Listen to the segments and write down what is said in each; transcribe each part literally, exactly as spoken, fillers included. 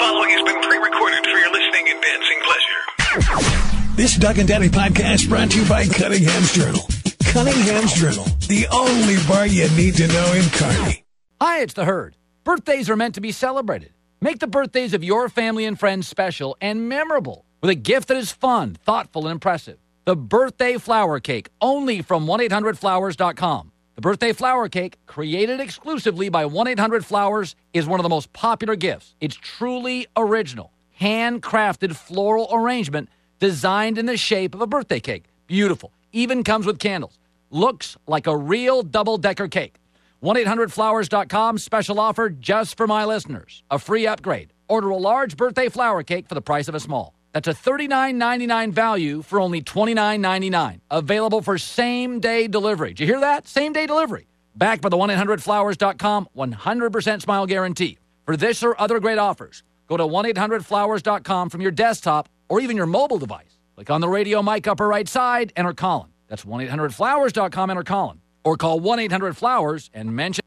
following has been pre-recorded for your listening and dancing pleasure. This Doug and Daddy podcast brought to you by Cunningham's Journal. Cunningham's Journal, the only bar you need to know in Kearney. Hi, it's the Herd. Birthdays are meant to be celebrated. Make the birthdays of your family and friends special and memorable with a gift that is fun, thoughtful, and impressive. The Birthday Flower Cake, only from one eight hundred flowers dot com. The Birthday Flower Cake, created exclusively by one eight hundred flowers, is one of the most popular gifts. It's truly original, handcrafted floral arrangement designed in the shape of a birthday cake. Beautiful. Even comes with candles. Looks like a real double-decker cake. one eight hundred flowers dot com, special offer just for my listeners. A free upgrade. Order a large birthday flower cake for the price of a small. That's a thirty-nine ninety-nine value for only twenty-nine ninety-nine. Available for same-day delivery. Did you hear that? Same-day delivery. Backed by the one eight hundred flowers dot com one hundred percent smile guarantee. For this or other great offers, go to one eight hundred flowers dot com from your desktop or even your mobile device. Click on the radio mic upper right side, enter Colin. That's one eight hundred flowers dot com, enter Colin. Or call one eight hundred flowers and mention.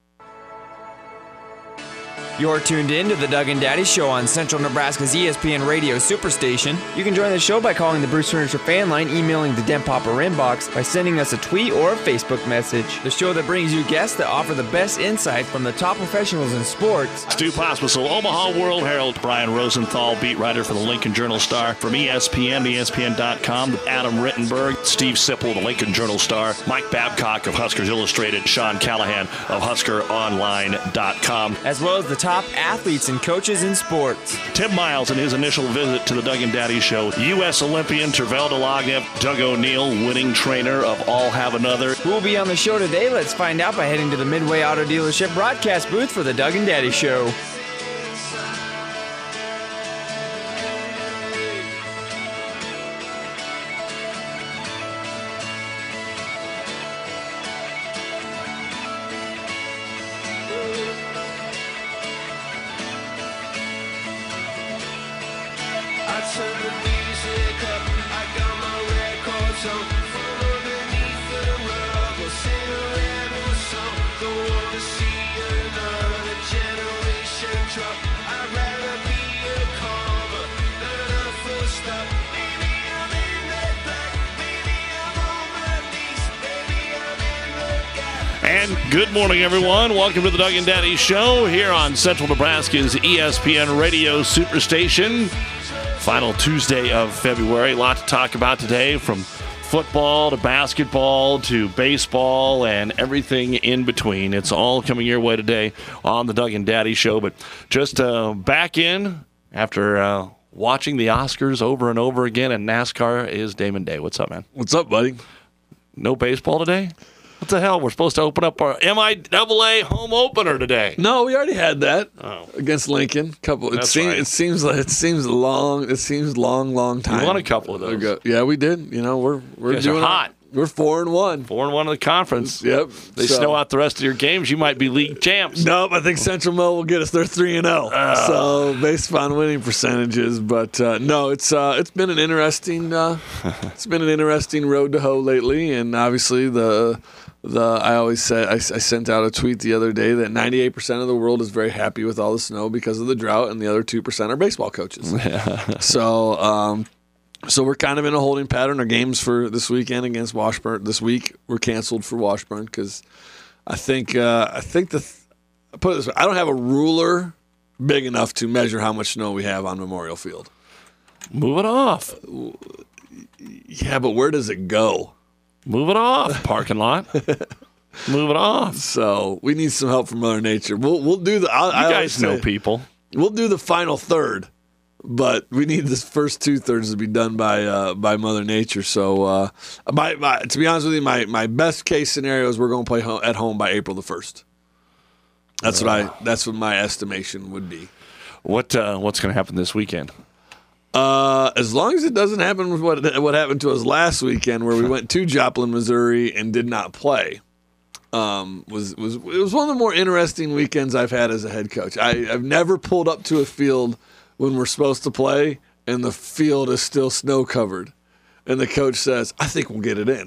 You're tuned in to the Doug and Daddy Show on Central Nebraska's E S P N Radio Superstation. You can join the show by calling the Bruce Furniture fan line, emailing the Den Popper inbox, by sending us a tweet or a Facebook message. The show that brings you guests that offer the best insight from the top professionals in sports. Stu Pospisil, Omaha World Herald. Brian Rosenthal, beat writer for the Lincoln Journal-Star. From E S P N, E S P N dot com, Adam Rittenberg, Steve Sipple, the Lincoln Journal-Star, Mike Babcock of Huskers Illustrated, Sean Callahan of Husker Online dot com. As well as the top athletes and coaches in sports. Tim Miles in his initial visit to the Doug and Daddy Show. U S Olympian Tervel Delagev, Doug O'Neill, winning trainer of All Have Another. Who will be on the show today? Let's find out by heading to the Midway Auto Dealership broadcast booth for the Doug and Daddy Show. And good morning, everyone. Welcome to the Doug and Daddy Show here on Central Nebraska's E S P N Radio Superstation. Final Tuesday of February. A lot to talk about today, from football to basketball to baseball and everything in between. It's all coming your way today on the Doug and Daddy Show. But just uh, back in after uh, watching the Oscars over and over again, and NASCAR is Damon Day. What's up, man? What's up, buddy? No baseball today? What the hell? We're supposed to open up our M I A A home opener today. No, we already had that oh. against Lincoln. Couple. It That's seems. right. It seems like it seems long. It seems long, long time. We won a couple of those. ago. Yeah, we did. You know, we're we're You guys doing are hot. We're four and one. Four and one in the conference. Yep. They so. snow out the rest of your games, you might be league champs. Nope. I think Central Mill will get us. They're three and zero. Oh. So based upon winning percentages, but uh, no, it's uh, it's been an interesting. Uh, it's been an interesting road to hoe lately, and obviously the. The I always said I, I sent out a tweet the other day that ninety-eight percent of the world is very happy with all the snow because of the drought, and the other two percent are baseball coaches. Yeah. So, um, so we're kind of in a holding pattern. Our games for this weekend against Washburn this week were canceled for Washburn because I think uh, I think the th- I put it this way, I don't have a ruler big enough to measure how much snow we have on Memorial Field. Move it off. Yeah, but where does it go? Move it off, parking lot. Move it off. So we need some help from Mother Nature. We'll we'll do the. I'll, You I guys know say, people. We'll do the final third, but we need this first two thirds to be done by uh, by Mother Nature. So, uh, my, my, to be honest with you, my, my best case scenario is we're going to play ho- at home by April the first. That's uh, what I. That's what my estimation would be. What uh, what's going to happen this weekend? Uh, as long as it doesn't happen with what what happened to us last weekend, where we went to Joplin, Missouri, and did not play, um, was was it was one of the more interesting weekends I've had as a head coach. I, I've never pulled up to a field when we're supposed to play, and the field is still snow covered, and the coach says, "I think we'll get it in."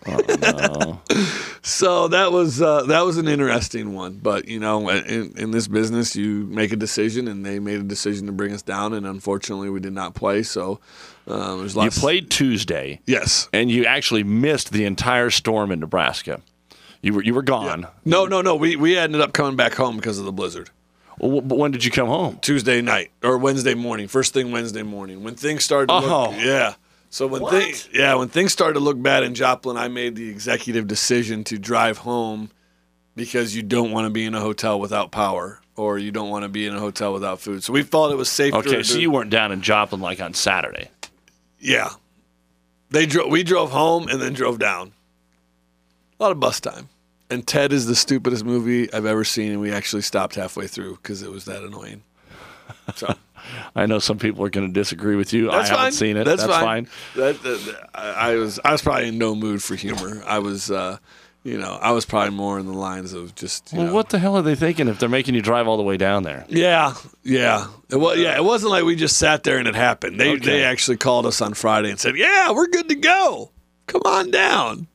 Oh, no. So that was uh, that was an interesting one. But, you know, in, in this business, you make a decision, and they made a decision to bring us down, and unfortunately we did not play. So um, there's You lots. played Tuesday, Yes. and you actually missed the entire storm in Nebraska. You were you were gone. No, no, no. We, we ended up coming back home because of the blizzard. Well, but when did you come home? Tuesday night or Wednesday morning. First thing Wednesday morning. When things started to Oh. look, yeah. So when What? things yeah, when things started to look bad in Joplin, I made the executive decision to drive home because you don't want to be in a hotel without power, or you don't want to be in a hotel without food. So we felt it was safer. Okay, to, so you weren't down in Joplin like on Saturday. yeah. They drove we drove home and then drove down. A lot of bus time. And Ted is the stupidest movie I've ever seen, and we actually stopped halfway through because it was that annoying. So I know some people are going to disagree with you. That's I haven't fine. seen it. That's, That's, fine. fine. That, that- I I was I was probably in no mood for humor. I was, uh, you know, I was probably more in the lines of just. You Well, know, what the hell are they thinking if they're making you drive all the way down there? Yeah, yeah. It was, yeah, it wasn't like we just sat there and it happened. They Okay. they actually called us on Friday and said, "Yeah, we're good to go. Come on down."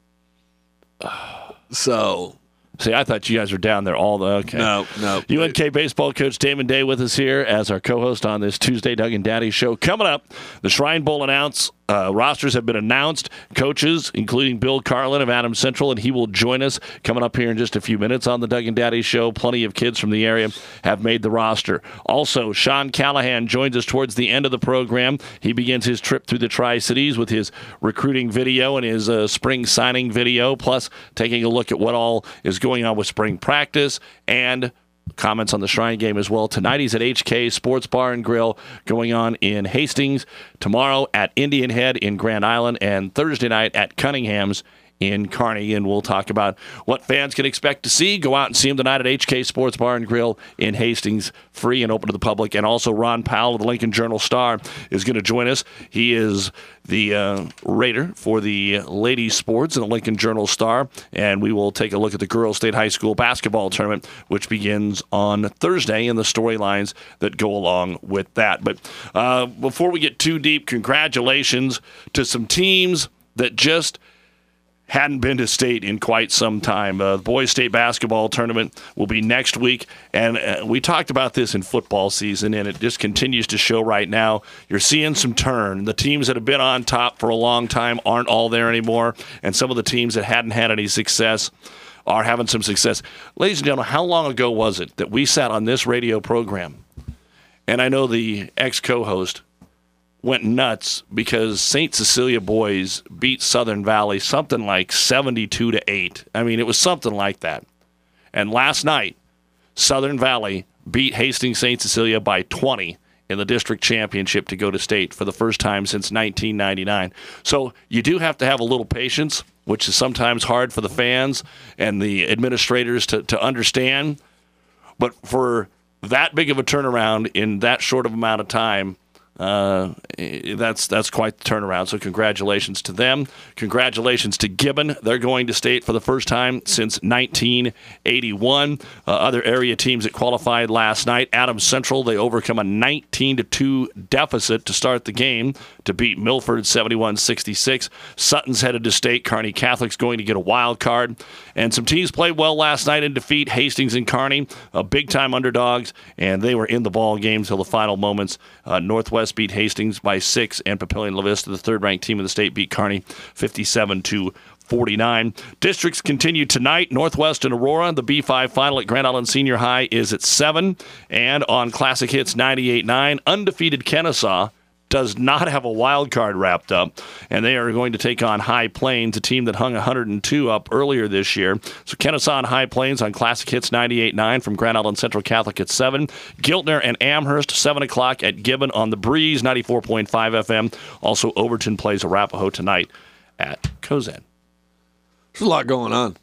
So See, I thought you guys were down there all the okay. no, no. U N K baseball coach Damon Day with us here as our co-host on this Tuesday Doug and Daddy show. Coming up, the Shrine Bowl announce uh, rosters have been announced. Coaches, including Bill Carlin of Adams Central, and he will join us coming up here in just a few minutes on the Doug and Daddy show. Plenty of kids from the area have made the roster. Also, Sean Callahan joins us towards the end of the program. He begins his trip through the Tri-Cities with his recruiting video and his uh, spring signing video, plus taking a look at what all is going on with spring practice and comments on the Shrine game as well. Tonight he's at H K Sports Bar and Grill going on in Hastings. Tomorrow at Indian Head in Grand Island, and Thursday night at Cunningham's in Kearney. And we'll talk about what fans can expect to see. Go out and see him tonight at H K Sports Bar and Grill in Hastings, free and open to the public. And also Ron Powell of the Lincoln Journal-Star is going to join us. He is the uh, rater for the ladies sports in the Lincoln Journal-Star, and we will take a look at the Girls State High School basketball tournament, which begins on Thursday, and the storylines that go along with that. But uh, before we get too deep, congratulations to some teams that just hadn't been to state in quite some time. Uh, the boys' state basketball tournament will be next week, and uh, we talked about this in football season, and it just continues to show right now. You're seeing some turn. The teams that have been on top for a long time aren't all there anymore, and some of the teams that hadn't had any success are having some success. Ladies and gentlemen, how long ago was it that we sat on this radio program, and I know the ex-co-host went nuts because Saint Cecilia boys beat Southern Valley something like seventy-two to eight. I mean, it was something like that. And last night, Southern Valley beat Hastings Saint Cecilia by twenty in the district championship to go to state for the first time since nineteen ninety-nine. So you do have to have a little patience, which is sometimes hard for the fans and the administrators to, to understand. But for that big of a turnaround in that short of amount of time, Uh, that's that's quite the turnaround. So congratulations to them. Congratulations to Gibbon. They're going to state for the first time since nineteen eighty-one. Uh, other area teams that qualified last night, Adams Central, they overcome a nineteen to two deficit to start the game to beat Milford seventy-one sixty-six. Sutton's headed to state. Kearney Catholic's going to get a wild card. And some teams played well last night in defeat. Hastings and Kearney, uh, big-time underdogs, and they were in the ball game till the final moments. Uh, Northwest beat Hastings by six, and Papillion La Vista, the third-ranked team in the state, beat Kearney fifty-seven to forty-nine. Districts continue tonight. Northwest and Aurora. The B five final at Grand Island Senior High is at seven. And on Classic Hits ninety-eight nine, undefeated Kennesaw does not have a wild card wrapped up, and they are going to take on High Plains, a team that hung one hundred two up earlier this year. So Kennesaw and High Plains on Classic Hits ninety-eight nine from Grand Island Central Catholic at seven. Giltner and Amherst, seven o'clock at Gibbon on the Breeze, ninety-four point five F M. Also, Overton plays Arapahoe tonight at Cozad. There's a lot going on.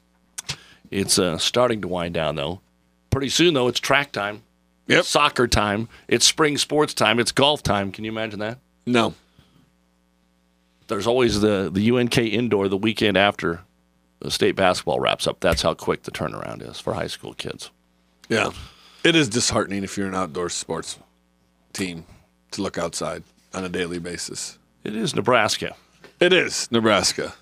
It's uh, starting to wind down, though. Pretty soon, though, it's track time. Yep. Soccer time. It's spring sports time. It's golf time. Can you imagine that? No. There's always the, the U N K indoor the weekend after the state basketball wraps up. That's how quick the turnaround is for high school kids. Yeah. It is disheartening if you're an outdoor sports team to look outside on a daily basis. It is Nebraska. It is Nebraska.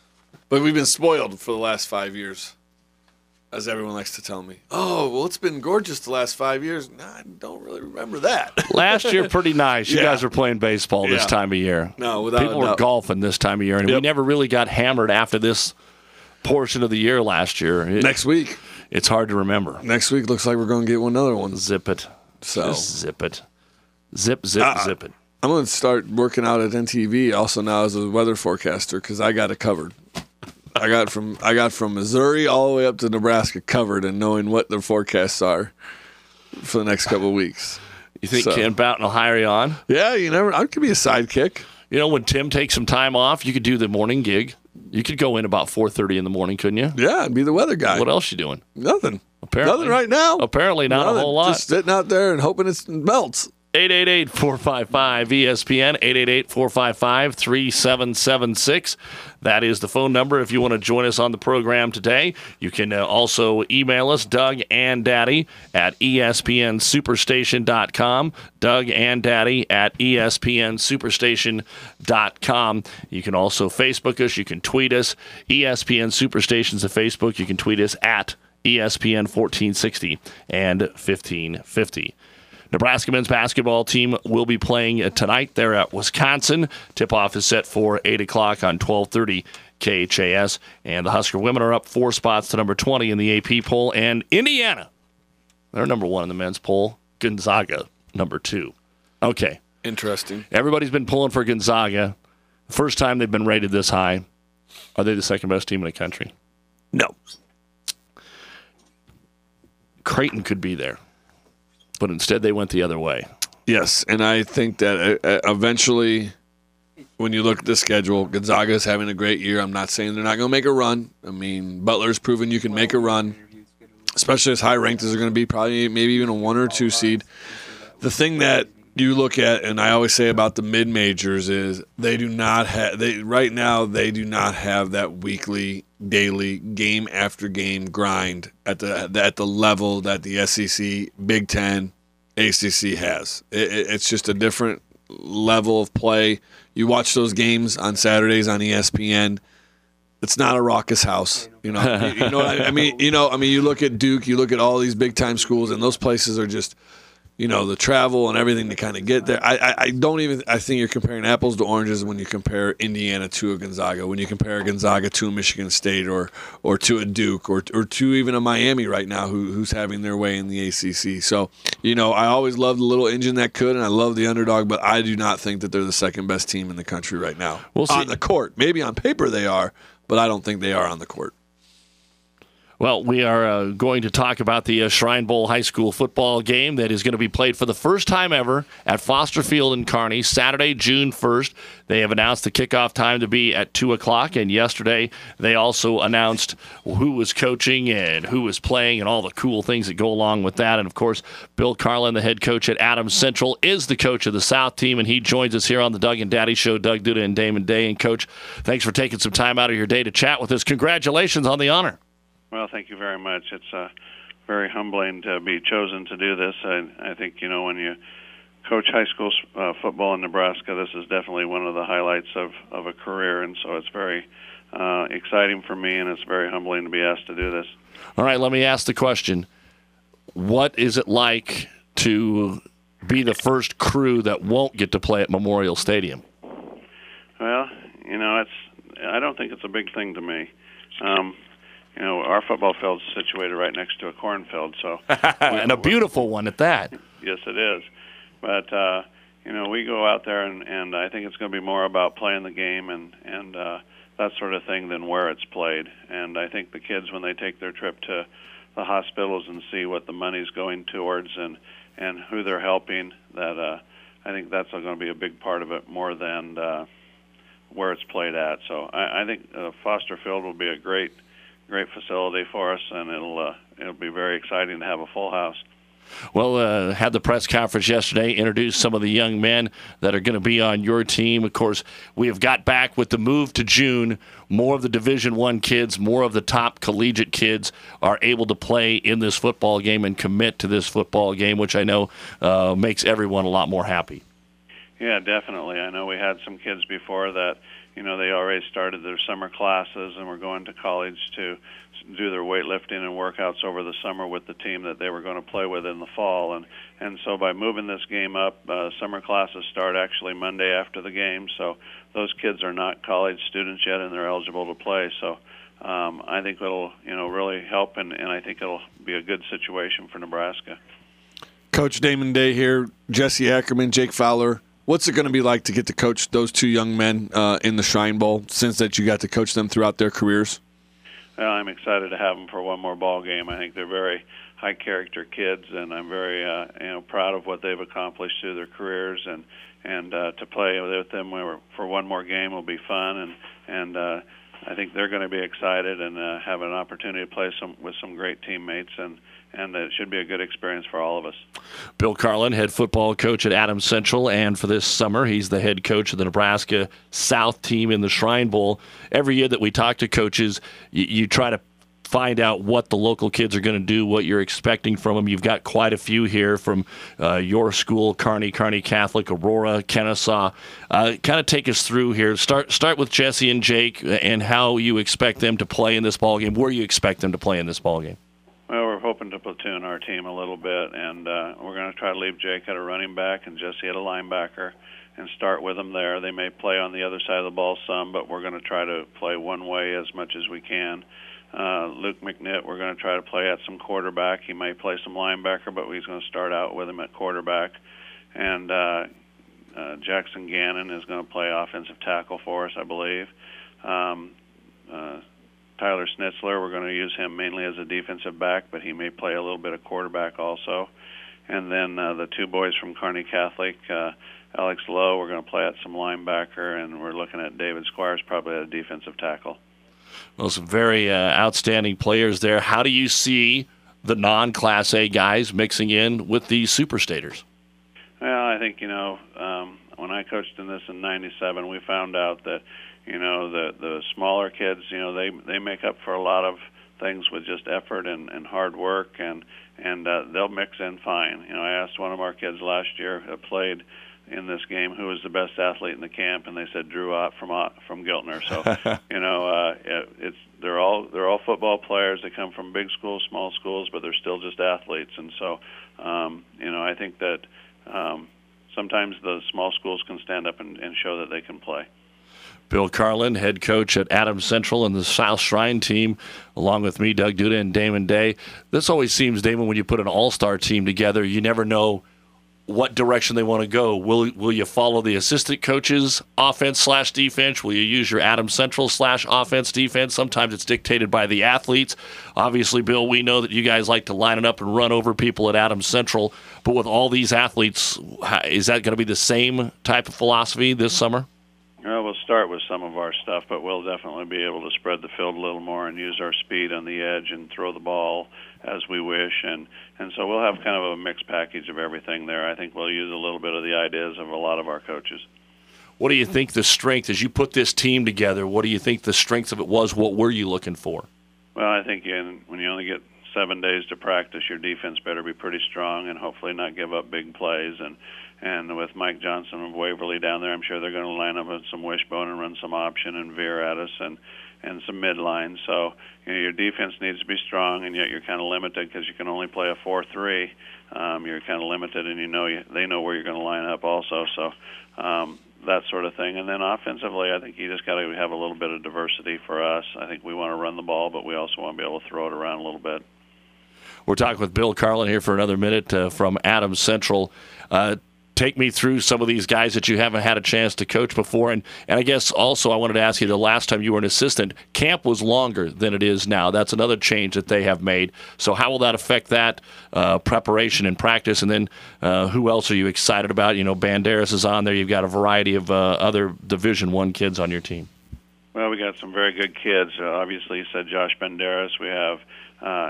But we've been spoiled for the last five years, as everyone likes to tell me. Oh, well, it's been gorgeous the last five years. Nah, I don't really remember that. Last year, pretty nice. You Yeah. guys were playing baseball this Yeah. time of year. No, without People a were doubt. golfing this time of year, and we Yep. never really got hammered after this portion of the year last year. It- Next week. It's hard to remember. Next week looks like we're going to get one another one. Zip it. So Just zip it. Zip, zip, Uh, zip it. I'm going to start working out at N T V also now as a weather forecaster because I got it covered. I got from I got from Missouri all the way up to Nebraska covered and knowing what the forecasts are for the next couple of weeks. You think so- Ken Boughton will hire you on? Yeah, you never. I could be a sidekick. You know, when Tim takes some time off, you could do the morning gig. You could go in about four thirty in the morning, couldn't you? Yeah, and be the weather guy. What else you doing? Nothing. Apparently. Nothing right now. Apparently not Nothing. a whole lot. Just sitting out there and hoping it melts. eight eight eight, four five five, E S P N, eight eight eight, four five five, three seven seven six. That is the phone number if you want to join us on the program today. You can uh, also email us, Doug and Daddy, at E S P N superstation dot com. Doug and Daddy at E S P N superstation dot com. You can also Facebook us. You can tweet us. E S P N Superstation's at Facebook. You can tweet us at E S P N fourteen sixty and fifteen fifty. Nebraska men's basketball team will be playing tonight. They're at Wisconsin. Tip-off is set for eight o'clock on twelve thirty K H A S. And the Husker women are up four spots to number twenty in the A P poll. And Indiana, they're number one in the men's poll. Gonzaga, number two. Okay. Interesting. Everybody's been pulling for Gonzaga. First time they've been rated this high. Are they the second best team in the country? No. Creighton could be there. But instead they went the other way. Yes, and I think that uh, uh, eventually, when you look at the schedule, Gonzaga is having a great year. I'm not saying they're not going to make a run. I mean, Butler's proven you can make a run, especially as high ranked as they're going to be, probably maybe even a one or two seed. The thing that you look at, and I always say about the mid majors, is they do not have. They right now they do not have that weekly, daily, game after game grind at the at the level that the S E C, Big Ten, A C C has. It, it, it's just a different level of play. You watch those games on Saturdays on E S P N. It's not a raucous house, you know. you, you know what I, I mean, you know, I mean, you look at Duke, you look at all these big time schools, and those places are just. You know, the travel and everything to kind of get there. I, I, I don't even – I think you're comparing apples to oranges when you compare Indiana to a Gonzaga, when you compare Gonzaga to a Michigan State or or to a Duke or or to even a Miami right now who who's having their way in the A C C. So, you know, I always love the little engine that could, and I love the underdog, but I do not think that they're the second best team in the country right now. We'll see. On the court. Maybe on paper they are, but I don't think they are on the court. Well, we are uh, going to talk about the uh, Shrine Bowl High School football game that is going to be played for the first time ever at Foster Field in Kearney, Saturday, June first. They have announced the kickoff time to be at two o'clock, and yesterday they also announced who was coaching and who was playing and all the cool things that go along with that. And, of course, Bill Carlin, the head coach at Adams Central, is the coach of the South team, and he joins us here on the Doug and Daddy Show. Doug Duda and Damon Day. And, Coach, thanks for taking some time out of your day to chat with us. Congratulations on the honor. Well, thank you very much. It's uh, very humbling to be chosen to do this. I, I think, you know, when you coach high school uh, football in Nebraska, this is definitely one of the highlights of, of a career, and so it's very uh, exciting for me, and it's very humbling to be asked to do this. All right, let me ask the question. What is it like to be the first crew that won't get to play at Memorial Stadium? Well, you know, it's I don't think it's a big thing to me. Um, You know, our football field's situated right next to a cornfield, so and a beautiful one at that. Yes, it is. But uh, you know, we go out there, and, and I think it's going to be more about playing the game and and uh, that sort of thing than where it's played. And I think the kids, when they take their trip to the hospitals and see what the money's going towards and and who they're helping, that uh, I think that's going to be a big part of it more than uh, where it's played at. So I, I think uh, Foster Field will be a great. Great facility for us, and it'll uh, it'll be very exciting to have a full house. Well, uh, had the press conference yesterday, introduced some of the young men that are going to be on your team. Of course, we have got back with the move to June. More of the Division One kids, more of the top collegiate kids are able to play in this football game and commit to this football game, which I know uh, makes everyone a lot more happy. Yeah, definitely. I know we had some kids before that, you know, they already started their summer classes and were going to college to do their weightlifting and workouts over the summer with the team that they were going to play with in the fall. And, and so by moving this game up, uh, summer classes start actually Monday after the game. So those kids are not college students yet, and they're eligible to play. So um, I think it'll, you know, really help, and, and I think it'll be a good situation for Nebraska. Coach Damon Day here, Jesse Ackerman, Jake Fowler. What's it going to be like to get to coach those two young men uh, in the Shrine Bowl, since that you got to coach them throughout their careers? Well, I'm excited to have them for one more ball game. I think they're very high-character kids, and I'm very, uh, you know, proud of what they've accomplished through their careers. And and uh, to play with them for one more game will be fun. And and uh, I think they're going to be excited and uh, have an opportunity to play some with some great teammates. And and it should be a good experience for all of us. Bill Carlin, head football coach at Adams Central, and for this summer, he's the head coach of the Nebraska South team in the Shrine Bowl. Every year that we talk to coaches, you, you try to find out what the local kids are going to do, what you're expecting from them. You've got quite a few here from uh, your school, Kearney, Kearney Catholic, Aurora, Kennesaw. Uh, kind of take us through here. Start start with Jesse and Jake and how you expect them to play in this ballgame, where you expect them to play in this ballgame. Well, we're hoping to platoon our team a little bit, and uh, we're going to try to leave Jake at a running back and Jesse at a linebacker and start with them there. They may play on the other side of the ball some, but we're going to try to play one way as much as we can. Uh, Luke McNitt, we're going to try to play at some quarterback. He may play some linebacker, but he's going to start out with him at quarterback. And uh, uh, Jackson Gannon is going to play offensive tackle for us, I believe. Um, uh, Tyler Schnitzler, we're going to use him mainly as a defensive back, but he may play a little bit of quarterback also. And then uh, the two boys from Kearney Catholic, uh, Alex Lowe, we're going to play at some linebacker, and we're looking at David Squires probably at a defensive tackle. Well, some very uh, outstanding players there. How do you see the non-Class A guys mixing in with the Superstaters? Well, I think, you know, um, when I coached in this in ninety-seven, we found out that, you know, the the smaller kids, you know, they they make up for a lot of things with just effort and, and hard work, and and uh, they'll mix in fine. You know, I asked one of our kids last year who played in this game who was the best athlete in the camp, and they said Drew Ott from Ott, from Giltner. So, you know, uh, it, it's they're all they're all football players. They come from big schools, small schools, but they're still just athletes. And so, um, you know, I think that um, sometimes the small schools can stand up and, and show that they can play. Bill Carlin, head coach at Adams Central and the South Shrine team, along with me, Doug Duda, and Damon Day. This always seems, Damon, when you put an all-star team together, you never know what direction they want to go. Will will you follow the assistant coaches, offense slash defense? Will you use your Adams Central slash offense defense? Sometimes it's dictated by the athletes. Obviously, Bill, we know that you guys like to line it up and run over people at Adams Central, but with all these athletes, is that going to be the same type of philosophy this summer? Well, we'll start with some of our stuff, but we'll definitely be able to spread the field a little more and use our speed on the edge and throw the ball as we wish. And, and so we'll have kind of a mixed package of everything there. I think we'll use a little bit of the ideas of a lot of our coaches. What do you think the strength, as you put this team together, what do you think the strength of it was? What were you looking for? Well, I think in, when you only get seven days to practice, your defense better be pretty strong and hopefully not give up big plays. And And with Mike Johnson of Waverly down there, I'm sure they're going to line up with some wishbone and run some option and veer at us and, and some midline. So, you know, your defense needs to be strong, and yet you're kind of limited because you can only play a four three. Um, you're kind of limited, and you know you, they know where you're going to line up also. So um, that sort of thing. And then offensively, I think you just got to have a little bit of diversity for us. I think we want to run the ball, but we also want to be able to throw it around a little bit. We're talking with Bill Carlin here for another minute uh, from Adams Central. Uh, Take me through some of these guys that you haven't had a chance to coach before. And, and I guess also I wanted to ask you, the last time you were an assistant, camp was longer than it is now. That's another change that they have made. So how will that affect that uh, preparation and practice? And then uh, who else are you excited about? You know, Banderas is on there. You've got a variety of uh, other Division One kids on your team. Well, we got some very good kids. Uh, obviously, you said Josh Banderas. We have uh,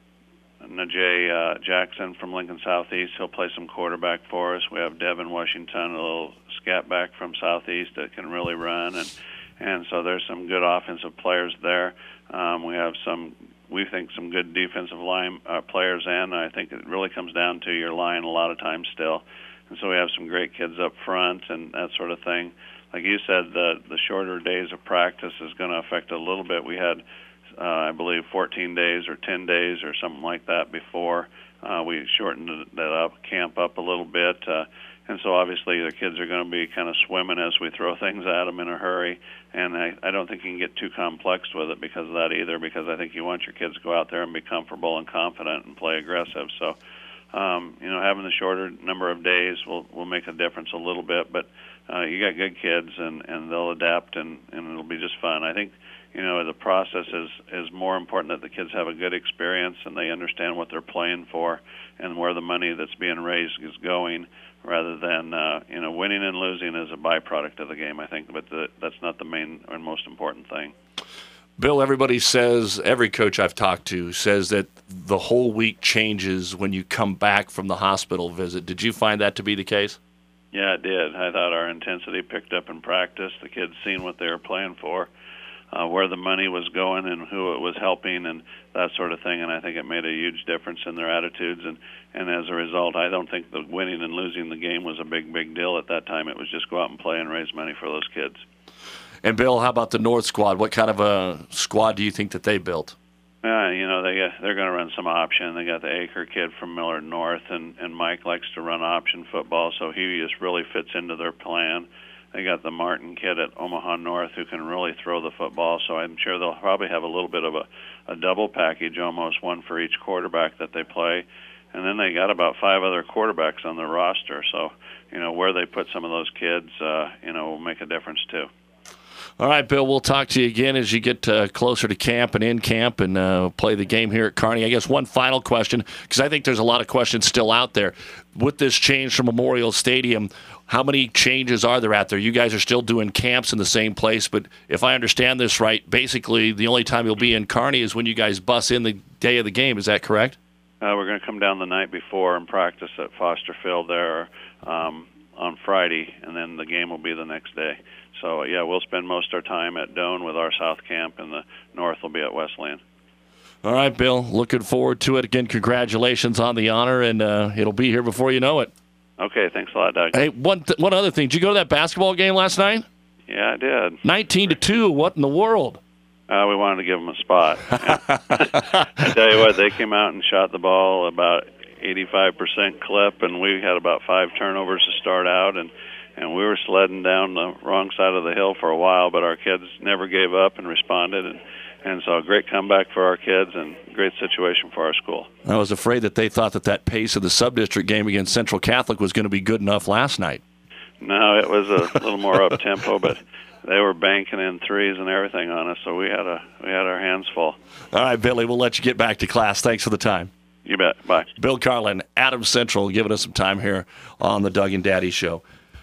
Najee uh, Jackson from Lincoln Southeast. He'll play some quarterback for us. We have Devin Washington, a little scat back from Southeast that can really run, and and so there's some good offensive players there. Um, we have some, we think, some good defensive line uh, players, and I think it really comes down to your line a lot of times still. And so we have some great kids up front and that sort of thing. like you said, the the shorter days of practice is going to affect a little bit. We had, uh, I believe, fourteen days or ten days or something like that before. Uh, we shortened that up, camp up a little bit. Uh, And so obviously the kids are going to be kind of swimming as we throw things at them in a hurry. And I, I don't think you can get too complex with it because of that either, because I think you want your kids to go out there and be comfortable and confident and play aggressive. So, um, you know, having the shorter number of days will, will make a difference a little bit. But uh, you got good kids, and, and they'll adapt, and, and it'll be just fun. I think, you know, the process is, is more important that the kids have a good experience and they understand what they're playing for and where the money that's being raised is going, rather than, uh, you know, winning and losing is a byproduct of the game, I think, but the, that's not the main and most important thing. Bill, everybody says, every coach I've talked to says that the whole week changes when you come back from the hospital visit. Did you find that to be the case? Yeah, it did. I thought our intensity picked up in practice. The kids seen what they were playing for, uh, where the money was going and who it was helping and that sort of thing, and I think it made a huge difference in their attitudes. And, and as a result, I don't think the winning and losing the game was a big, big deal at that time. It was just go out and play and raise money for those kids. And, Bill, how about the North squad? What kind of a squad do you think that they built? Uh, you know, they, they're going to run some option. They got the Aker kid from Millard North, and, and Mike likes to run option football, so he just really fits into their plan. They got the Martin kid at Omaha North who can really throw the football, so I'm sure they'll probably have a little bit of a, a double package, almost one for each quarterback that they play. And then they got about five other quarterbacks on their roster, so, you know, where they put some of those kids, uh, you know, will make a difference too. All right, Bill, we'll talk to you again as you get uh, closer to camp and in camp and uh, play the game here at Kearney. I guess one final question, because I think there's a lot of questions still out there. With this change from Memorial Stadium, how many changes are there out there? You guys are still doing camps in the same place, but if I understand this right, basically the only time you'll be in Kearney is when you guys bus in the day of the game. Is that correct? Uh, we're going to come down the night before and practice at Foster Field there um, on Friday, and then the game will be the next day. So, yeah, we'll spend most of our time at Doane with our South Camp, and the North will be at Wesleyan. All right, Bill. Looking forward to it. Again, congratulations on the honor, and uh, it'll be here before you know it. Okay, thanks a lot, Doug. Hey, one th- one other thing. Did you go to that basketball game last night? Yeah, I did. nineteen to two. What in the world? Uh, we wanted to give them a spot. I tell you what, they came out and shot the ball about eighty-five percent clip, and we had about five turnovers to start out, and and we were sledding down the wrong side of the hill for a while, but our kids never gave up and responded, and, and so a great comeback for our kids and great situation for our school. I was afraid that they thought that that pace of the sub-district game against Central Catholic was going to be good enough last night. No, it was a little more up-tempo, but they were banking in threes and everything on us, so we had a we had our hands full. All right, Billy, we'll let you get back to class. Thanks for the time. You bet. Bye. Bill Carlin, Adams Central, giving us some time here on the Doug and Daddy Show.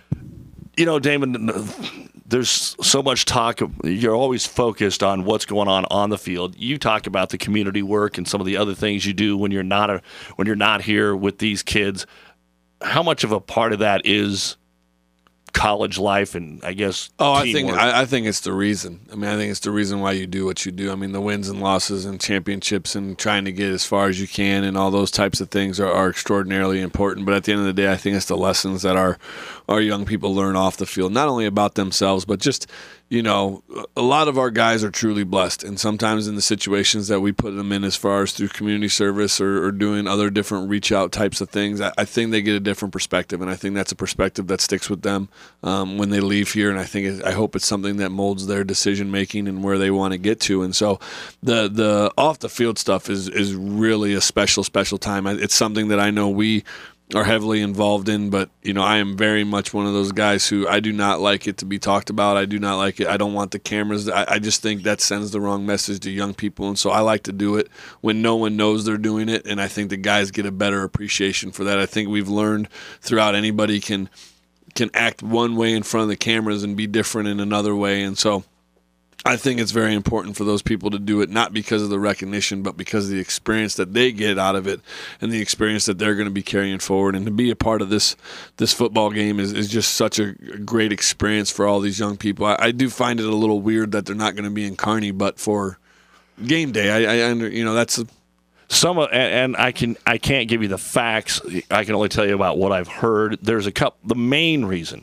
You know, Damon, there's so much talk. You're always focused on what's going on on the field. You talk about the community work and some of the other things you do when you're not a, when you're not here with these kids. How much of a part of that is college life and, I guess, oh, I teamwork? think I, I think it's the reason. I mean, I think it's the reason why you do what you do. I mean, the wins and losses and championships and trying to get as far as you can and all those types of things are, are extraordinarily important. But at the end of the day, I think it's the lessons that our our young people learn off the field, not only about themselves, but just, you know, a lot of our guys are truly blessed. And sometimes in the situations that we put them in as far as through community service or, or doing other different reach out types of things, I, I think they get a different perspective. And I think that's a perspective that sticks with them um, when they leave here. And I think it, I hope it's something that molds their decision making and where they want to get to. And so the the off the field stuff is, is really a special, special time. It's something that I know we are heavily involved in, but you know, I am very much one of those guys who I do not like it to be talked about. I do not like it. I don't want the cameras. I, I just think that sends the wrong message to young people, and so I like to do it when no one knows they're doing it, and I think the guys get a better appreciation for that. I think we've learned throughout anybody can can act one way in front of the cameras and be different in another way, and so I think it's very important for those people to do it, not because of the recognition, but because of the experience that they get out of it and the experience that they're going to be carrying forward. And to be a part of this this football game is, is just such a great experience for all these young people. I, I do find it a little weird that they're not going to be in Kearney, but for game day, I, I under, you know, that's a, Some and, and I can I can't give you the facts. I can only tell you about what I've heard. There's a couple. The main reason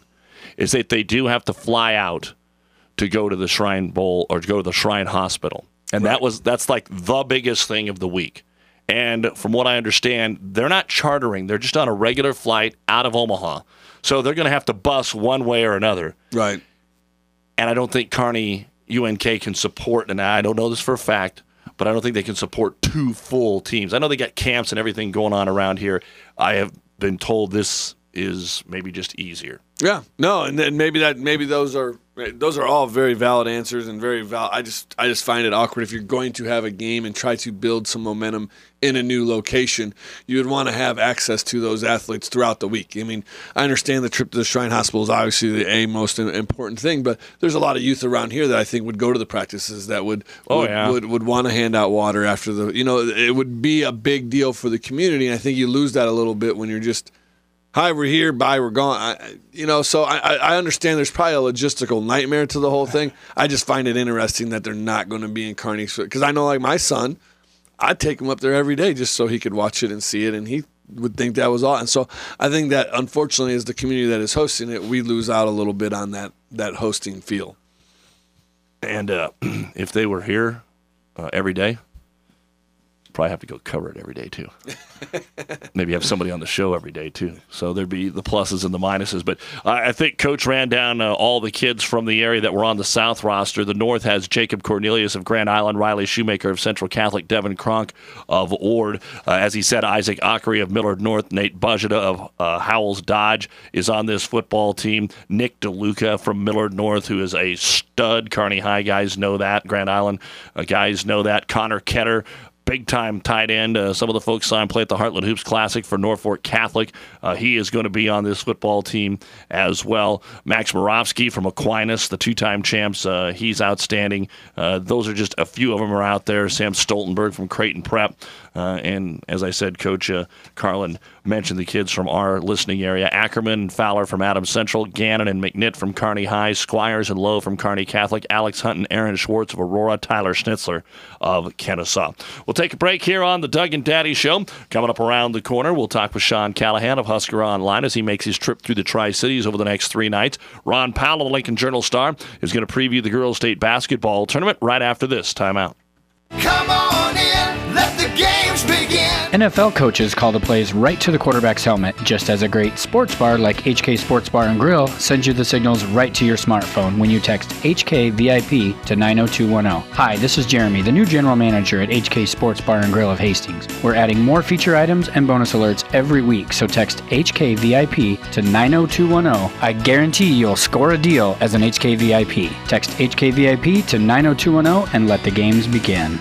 is that they do have to fly out to go to the Shrine Bowl or to go to the Shrine Hospital. And right. that was that's like the biggest thing of the week. And from what I understand, they're not chartering. They're just on a regular flight out of Omaha. So they're going to have to bus one way or another. Right. And I don't think Kearney U N K can support, and I don't know this for a fact, but I don't think they can support two full teams. I know they got camps and everything going on around here. I have been told this is maybe just easier. Yeah. No, and then maybe that maybe those are those are all very valid answers and very valid. I just I just find it awkward if you're going to have a game and try to build some momentum in a new location. You would want to have access to those athletes throughout the week. I mean, I understand the trip to the Shrine Hospital is obviously the a most important thing, but there's a lot of youth around here that I think would go to the practices that would oh, would, yeah. would would want to hand out water after the. You know, it would be a big deal for the community, and I think you lose that a little bit when you're just. Hi, we're here. Bye, we're gone. I, you know, so I, I understand there's probably a logistical nightmare to the whole thing. I just find it interesting that they're not going to be in Kearney. Because I know, like, my son, I'd take him up there every day just so he could watch it and see it, and he would think that was all. And so I think that, unfortunately, as the community that is hosting it, we lose out a little bit on that, that hosting feel. And uh, if they were here uh, every day, probably have to go cover it every day too. Maybe have somebody on the show every day too. So there'd be the pluses and the minuses. But I think Coach ran down uh, all the kids from the area that were on the South roster. The North has Jacob Cornelius of Grand Island, Riley Shoemaker of Central Catholic, Devin Cronk of Ord. Uh, as he said, Isaac Ockery of Millard North, Nate Bujita of uh, Howells Dodge is on this football team. Nick DeLuca from Millard North, who is a stud. Kearney High guys know that. Grand Island uh, guys know that. Connor Ketter, big-time tight end. Uh, some of the folks saw him play at the Heartland Hoops Classic for Norfolk Catholic. Uh, he is going to be on this football team as well. Max Moravsky from Aquinas, the two-time champs. Uh, he's outstanding. Uh, those are just a few of them are out there. Sam Stoltenberg from Creighton Prep. Uh, and as I said, Coach uh, Carlin mentioned the kids from our listening area. Ackerman and Fowler from Adams Central. Gannon and McNitt from Kearney High. Squires and Lowe from Kearney Catholic. Alex Hunt and Aaron Schwartz of Aurora. Tyler Schnitzler of Kennesaw. We'll take a break here on the Doug and Daddy Show. Coming up around the corner, we'll talk with Sean Callahan of Husker Online as he makes his trip through the Tri-Cities over the next three nights. Ron Powell of the Lincoln Journal-Star is going to preview the girls' state basketball tournament right after this timeout. Come on in, let the games begin. N F L coaches call the plays right to the quarterback's helmet, just as a great sports bar like H K Sports Bar and Grill sends you the signals right to your smartphone when you text H K V I P to nine oh two one oh. Hi, this is Jeremy, the new general manager at H K Sports Bar and Grill of Hastings. We're adding more feature items and bonus alerts every week, so text H K V I P to nine oh two one oh. I guarantee you'll score a deal as an H K V I P. Text H K V I P to nine oh two one oh and let the games begin.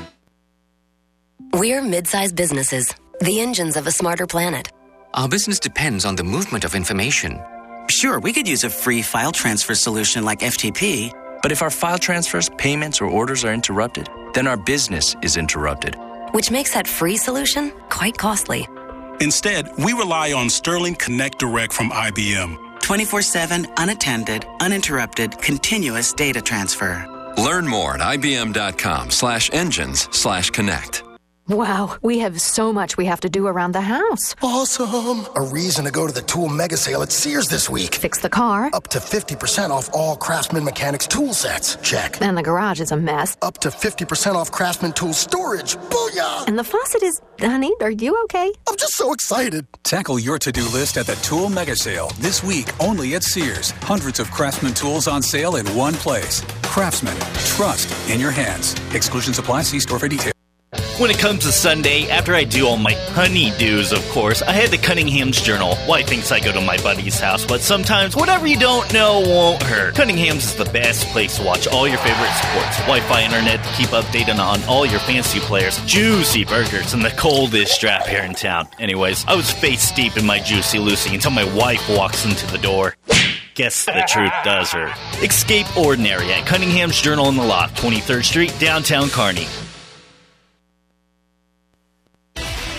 We're mid-sized businesses, the engines of a smarter planet. Our business depends on the movement of information. Sure, we could use a free file transfer solution like F T P, but if our file transfers, payments, or orders are interrupted, then our business is interrupted. Which makes that free solution quite costly. Instead, we rely on Sterling Connect Direct from I B M. twenty-four seven, unattended, uninterrupted, continuous data transfer. Learn more at ibm.com slash engines slash connect. Wow, we have so much we have to do around the house. Awesome! A reason to go to the tool mega sale at Sears this week. Fix the car. Up to fifty percent off all Craftsman Mechanics tool sets. Check. And the garage is a mess. Up to fifty percent off Craftsman tool storage. Booyah! And the faucet is... Honey, are you okay? I'm just so excited. Tackle your to-do list at the Tool Mega Sale this week only at Sears. Hundreds of Craftsman tools on sale in one place. Craftsman, trust in your hands. Exclusions apply. See store for details. When it comes to Sunday, after I do all my honey-dos, of course, I head to Cunningham's Journal. Wife thinks I go to my buddy's house, but sometimes whatever you don't know won't hurt. Cunningham's is the best place to watch all your favorite sports. Wi-Fi internet to keep updated on all your fantasy players, juicy burgers, and the coldest strap here in town. Anyways, I was face deep in my Juicy Lucy until my wife walks into the door. Guess the truth does hurt. Escape ordinary at Cunningham's Journal in the Loft, twenty-third Street, downtown Kearney. More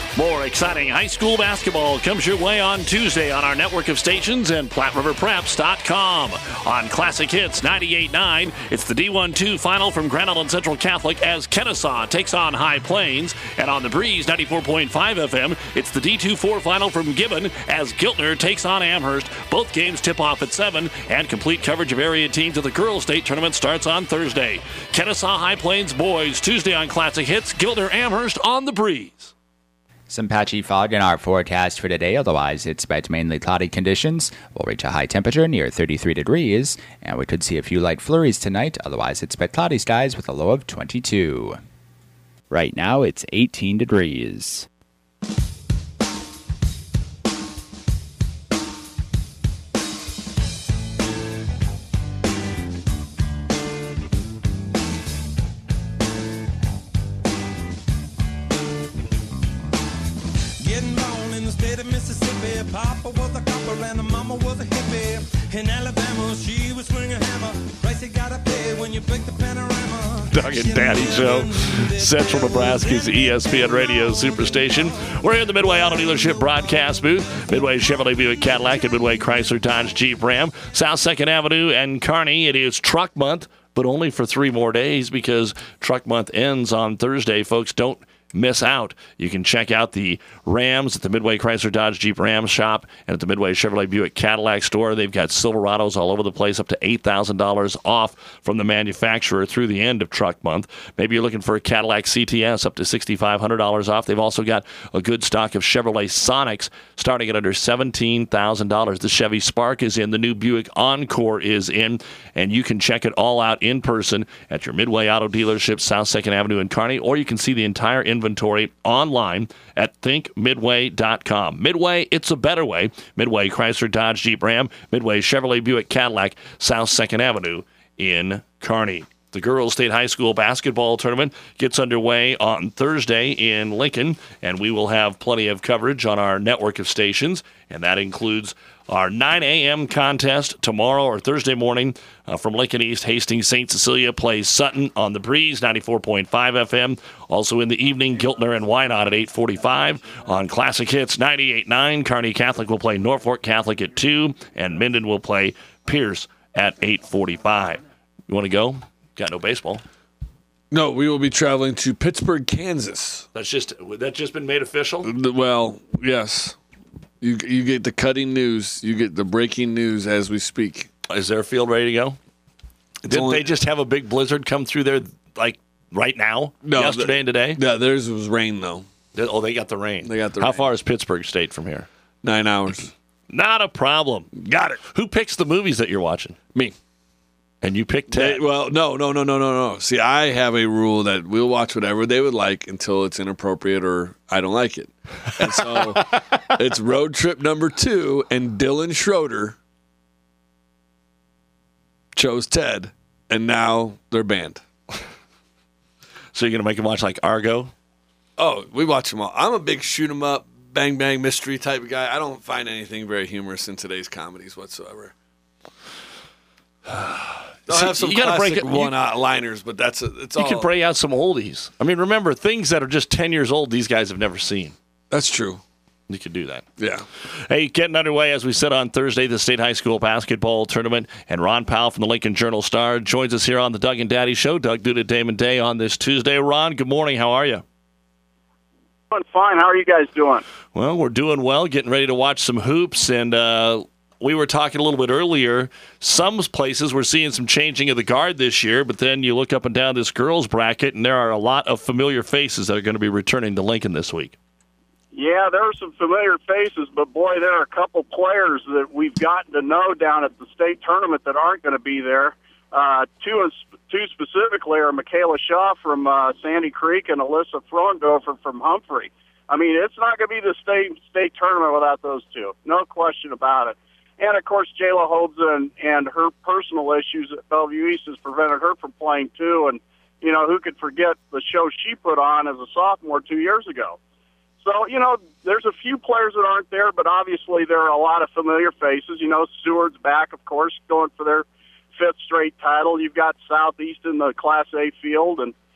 exciting high school basketball comes your way on Tuesday on our network of stations and Platte River Preps dot com. On Classic Hits ninety-eight point nine, it's the D one two final from Grand Island Central Catholic as Kennesaw takes on High Plains. And on the Breeze ninety-four point five F M, it's the D two four final from Gibbon as Giltner takes on Amherst. Both games tip off at seven, and complete coverage of area teams at the Girls State Tournament starts on Thursday. Kennesaw High Plains boys Tuesday on Classic Hits, Giltner Amherst on the Breeze. Some patchy fog in our forecast for today, otherwise it's about mainly cloudy conditions. We'll reach a high temperature near thirty-three degrees, and we could see a few light flurries tonight, otherwise it's about cloudy skies with a low of twenty-two. Right now it's eighteen degrees. Papa was a copper and the mama was a hippie. In Alabama, she was swinging a hammer. Price you gotta pay when you break the panorama. Doug and Daddy Show, Central Nebraska's E S P N Radio Superstation. We're here in the Midway Auto Dealership broadcast booth. Midway Chevrolet Buick Cadillac and Midway Chrysler Dodge Jeep Ram. South second Avenue and Kearney. It is Truck Month, but only for three more days because Truck Month ends on Thursday. Folks, don't miss out. You can check out the Rams at the Midway Chrysler Dodge Jeep Ram shop and at the Midway Chevrolet Buick Cadillac store. They've got Silverados all over the place, up to eight thousand dollars off from the manufacturer through the end of Truck Month. Maybe you're looking for a Cadillac C T S, up to six thousand five hundred dollars off. They've also got a good stock of Chevrolet Sonics starting at under seventeen thousand dollars. The Chevy Spark is in. The new Buick Encore is in. And you can check it all out in person at your Midway Auto Dealership, South second Avenue in Kearney, or you can see the entire inventory online at think midway dot com. Midway, it's a better way. Midway Chrysler Dodge Jeep Ram, Midway Chevrolet Buick Cadillac, South second Avenue in Kearney. The Girls State High School basketball tournament gets underway on Thursday in Lincoln, and we will have plenty of coverage on our network of stations, and that includes our nine a.m. contest tomorrow or Thursday morning uh, from Lincoln East. Hastings Saint Cecilia plays Sutton on the Breeze, ninety-four point five F M. Also in the evening, Giltner and Wynot at eight forty-five. On Classic Hits ninety-eight point nine, Kearney Catholic will play Norfolk Catholic at two, and Minden will play Pierce at eight forty-five. You want to go? Got no baseball. No, we will be traveling to Pittsburgh, Kansas. That's just that's just been made official? Well, yes. You you get the cutting news. You get the breaking news as we speak. Is their field ready to go? It's Didn't only, they just have a big blizzard come through there like right now? No, yesterday the, and today? Yeah, theirs was rain though. They, oh, they got the rain. They got the How rain. far is Pittsburgh State from here? Nine hours. Not a problem. Got it. Who picks the movies that you're watching? Me. And you picked Ted. They, well, no, no, no, no, no, no. See, I have a rule that we'll watch whatever they would like until it's inappropriate or I don't like it. And so it's road trip number two, and Dylan Schroeder chose Ted, and now they're banned. So you're going to make them watch like Argo? Oh, we watch them all. I'm a big shoot 'em up, bang bang mystery type of guy. I don't find anything very humorous in today's comedies whatsoever. They'll See, have some you gotta classic break it- one-liners, but that's a, it's You all. can break out some oldies. I mean, remember, things that are just ten years old, these guys have never seen. That's true. You could do that. Yeah. Hey, getting underway, as we said on Thursday, the State High School basketball tournament. And Ron Powell from the Lincoln Journal-Star joins us here on the Doug and Daddy Show. Doug Duda, Damon Day on this Tuesday. Ron, good morning. How are you? Doing fine. How are you guys doing? Well, we're doing well, getting ready to watch some hoops. And uh, we were talking a little bit earlier. Some places we're seeing some changing of the guard this year, but then you look up and down this girls' bracket, and there are a lot of familiar faces that are going to be returning to Lincoln this week. Yeah, there are some familiar faces, but boy, there are a couple players that we've gotten to know down at the state tournament that aren't going to be there. Uh, two, two specifically are Michaela Shaw from uh, Sandy Creek and Alyssa Frondorfer from Humphrey. I mean, it's not going to be the state state tournament without those two, no question about it. And of course, Jayla Hobza and, and her personal issues at Bellevue East has prevented her from playing too. And you know, who could forget the show she put on as a sophomore two years ago? So, you know, there's a few players that aren't there, but obviously there are a lot of familiar faces. You know, Seward's back, of course, going for their fifth straight title. You've got Southeast in the Class A field, and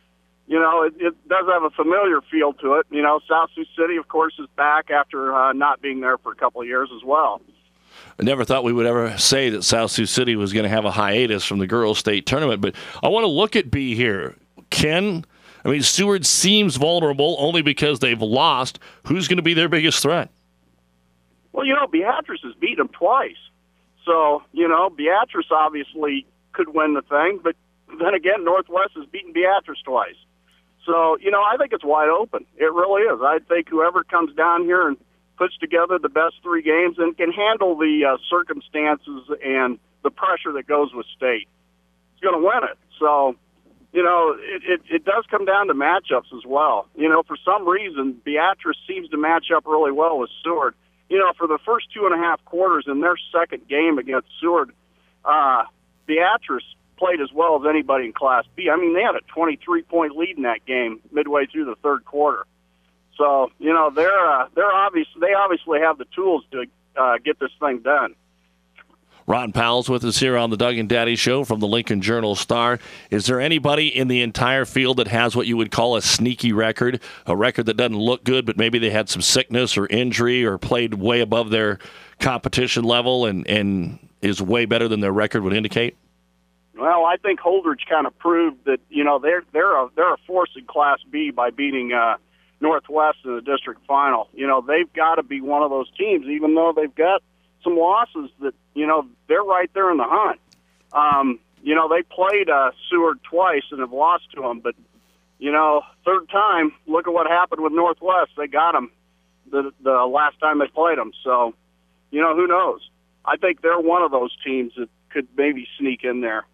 you know, it, it does have a familiar feel to it. You know, South Sioux City, of course, is back after uh, not being there for a couple of years as well. I never thought we would ever say that South Sioux City was going to have a hiatus from the girls' state tournament, but I want to look at B here. Ken, I mean, Seward seems vulnerable only because they've lost. Who's going to be their biggest threat? Well, you know, Beatrice has beat them twice. So, you know, Beatrice obviously could win the thing, but then again, Northwest has beaten Beatrice twice. So, you know, I think it's wide open. It really is. I think whoever comes down here and puts together the best three games and can handle the uh, circumstances and the pressure that goes with state is going to win it. So, you know, it, it, it does come down to matchups as well. You know, for some reason, Beatrice seems to match up really well with Seward. You know, for the first two and a half quarters in their second game against Seward, uh, Beatrice played as well as anybody in Class B. I mean, they had a twenty-three point lead in that game midway through the third quarter. So, you know, they're uh, they're obvious. They obviously have the tools to uh, get this thing done. Ron Powell's with us here on the Doug and Daddy Show from the Lincoln Journal-Star. Is there anybody in the entire field that has what you would call a sneaky record, a record that doesn't look good, but maybe they had some sickness or injury or played way above their competition level and, and is way better than their record would indicate? Well, I think Holdridge kind of proved that, you know, they're they're a they're a force in Class B by beating uh, Northwest in the district final. You know, they've got to be one of those teams, even though they've got some losses that, you know, they're right there in the hunt. Um, you know, they played uh, Seward twice and have lost to them, but, you know, third time, look at what happened with Northwest. They got them the, the last time they played them. So, you know, who knows? I think they're one of those teams that could maybe sneak in there.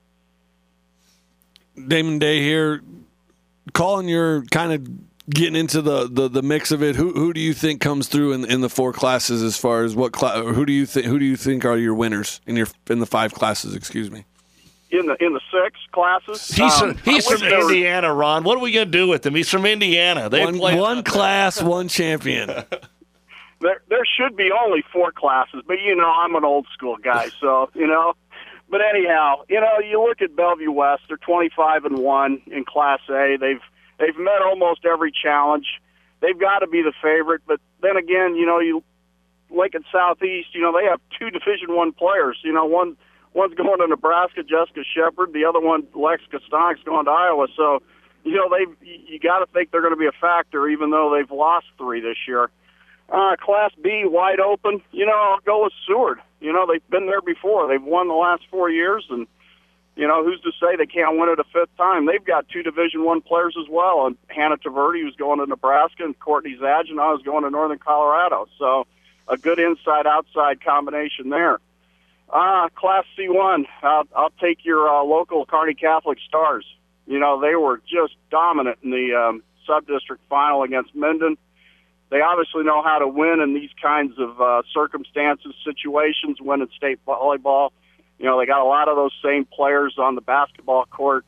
Damon Day here, calling your kind of getting into the, the, the mix of it. Who who do you think comes through in in the four classes as far as what class? Who do you think who do you think are your winners in your in the five classes? Excuse me. In the in the six classes, he's um, from, he's from Indiana, Ron. What are we going to do with him? He's from Indiana. They one, play one class, one champion. There there should be only four classes, but you know I'm an old school guy, so you know. But anyhow, you know you look at Bellevue West. They're twenty-five and one in Class A. They've They've met almost every challenge. They've got to be the favorite, but then again, you know, you Lincoln Southeast, you know, they have two Division One players. You know, one one's going to Nebraska, Jessica Shepard. The other one, Lex Kostonik's going to Iowa. So, you know, they've you got to think they're going to be a factor, even though they've lost three this year. Uh, Class B, wide open. You know, I'll go with Seward. You know, they've been there before. They've won the last four years, and you know, who's to say they can't win it a fifth time? They've got two Division One players as well, and Hannah Taverdi, who's going to Nebraska, and Courtney Zagina, who's going to Northern Colorado. So a good inside-outside combination there. Uh, Class C one, I'll, I'll take your uh, local Kearney Catholic Stars. You know, they were just dominant in the um, sub-district final against Minden. They obviously know how to win in these kinds of uh, circumstances, situations, win in state volleyball. You know, they got a lot of those same players on the basketball court.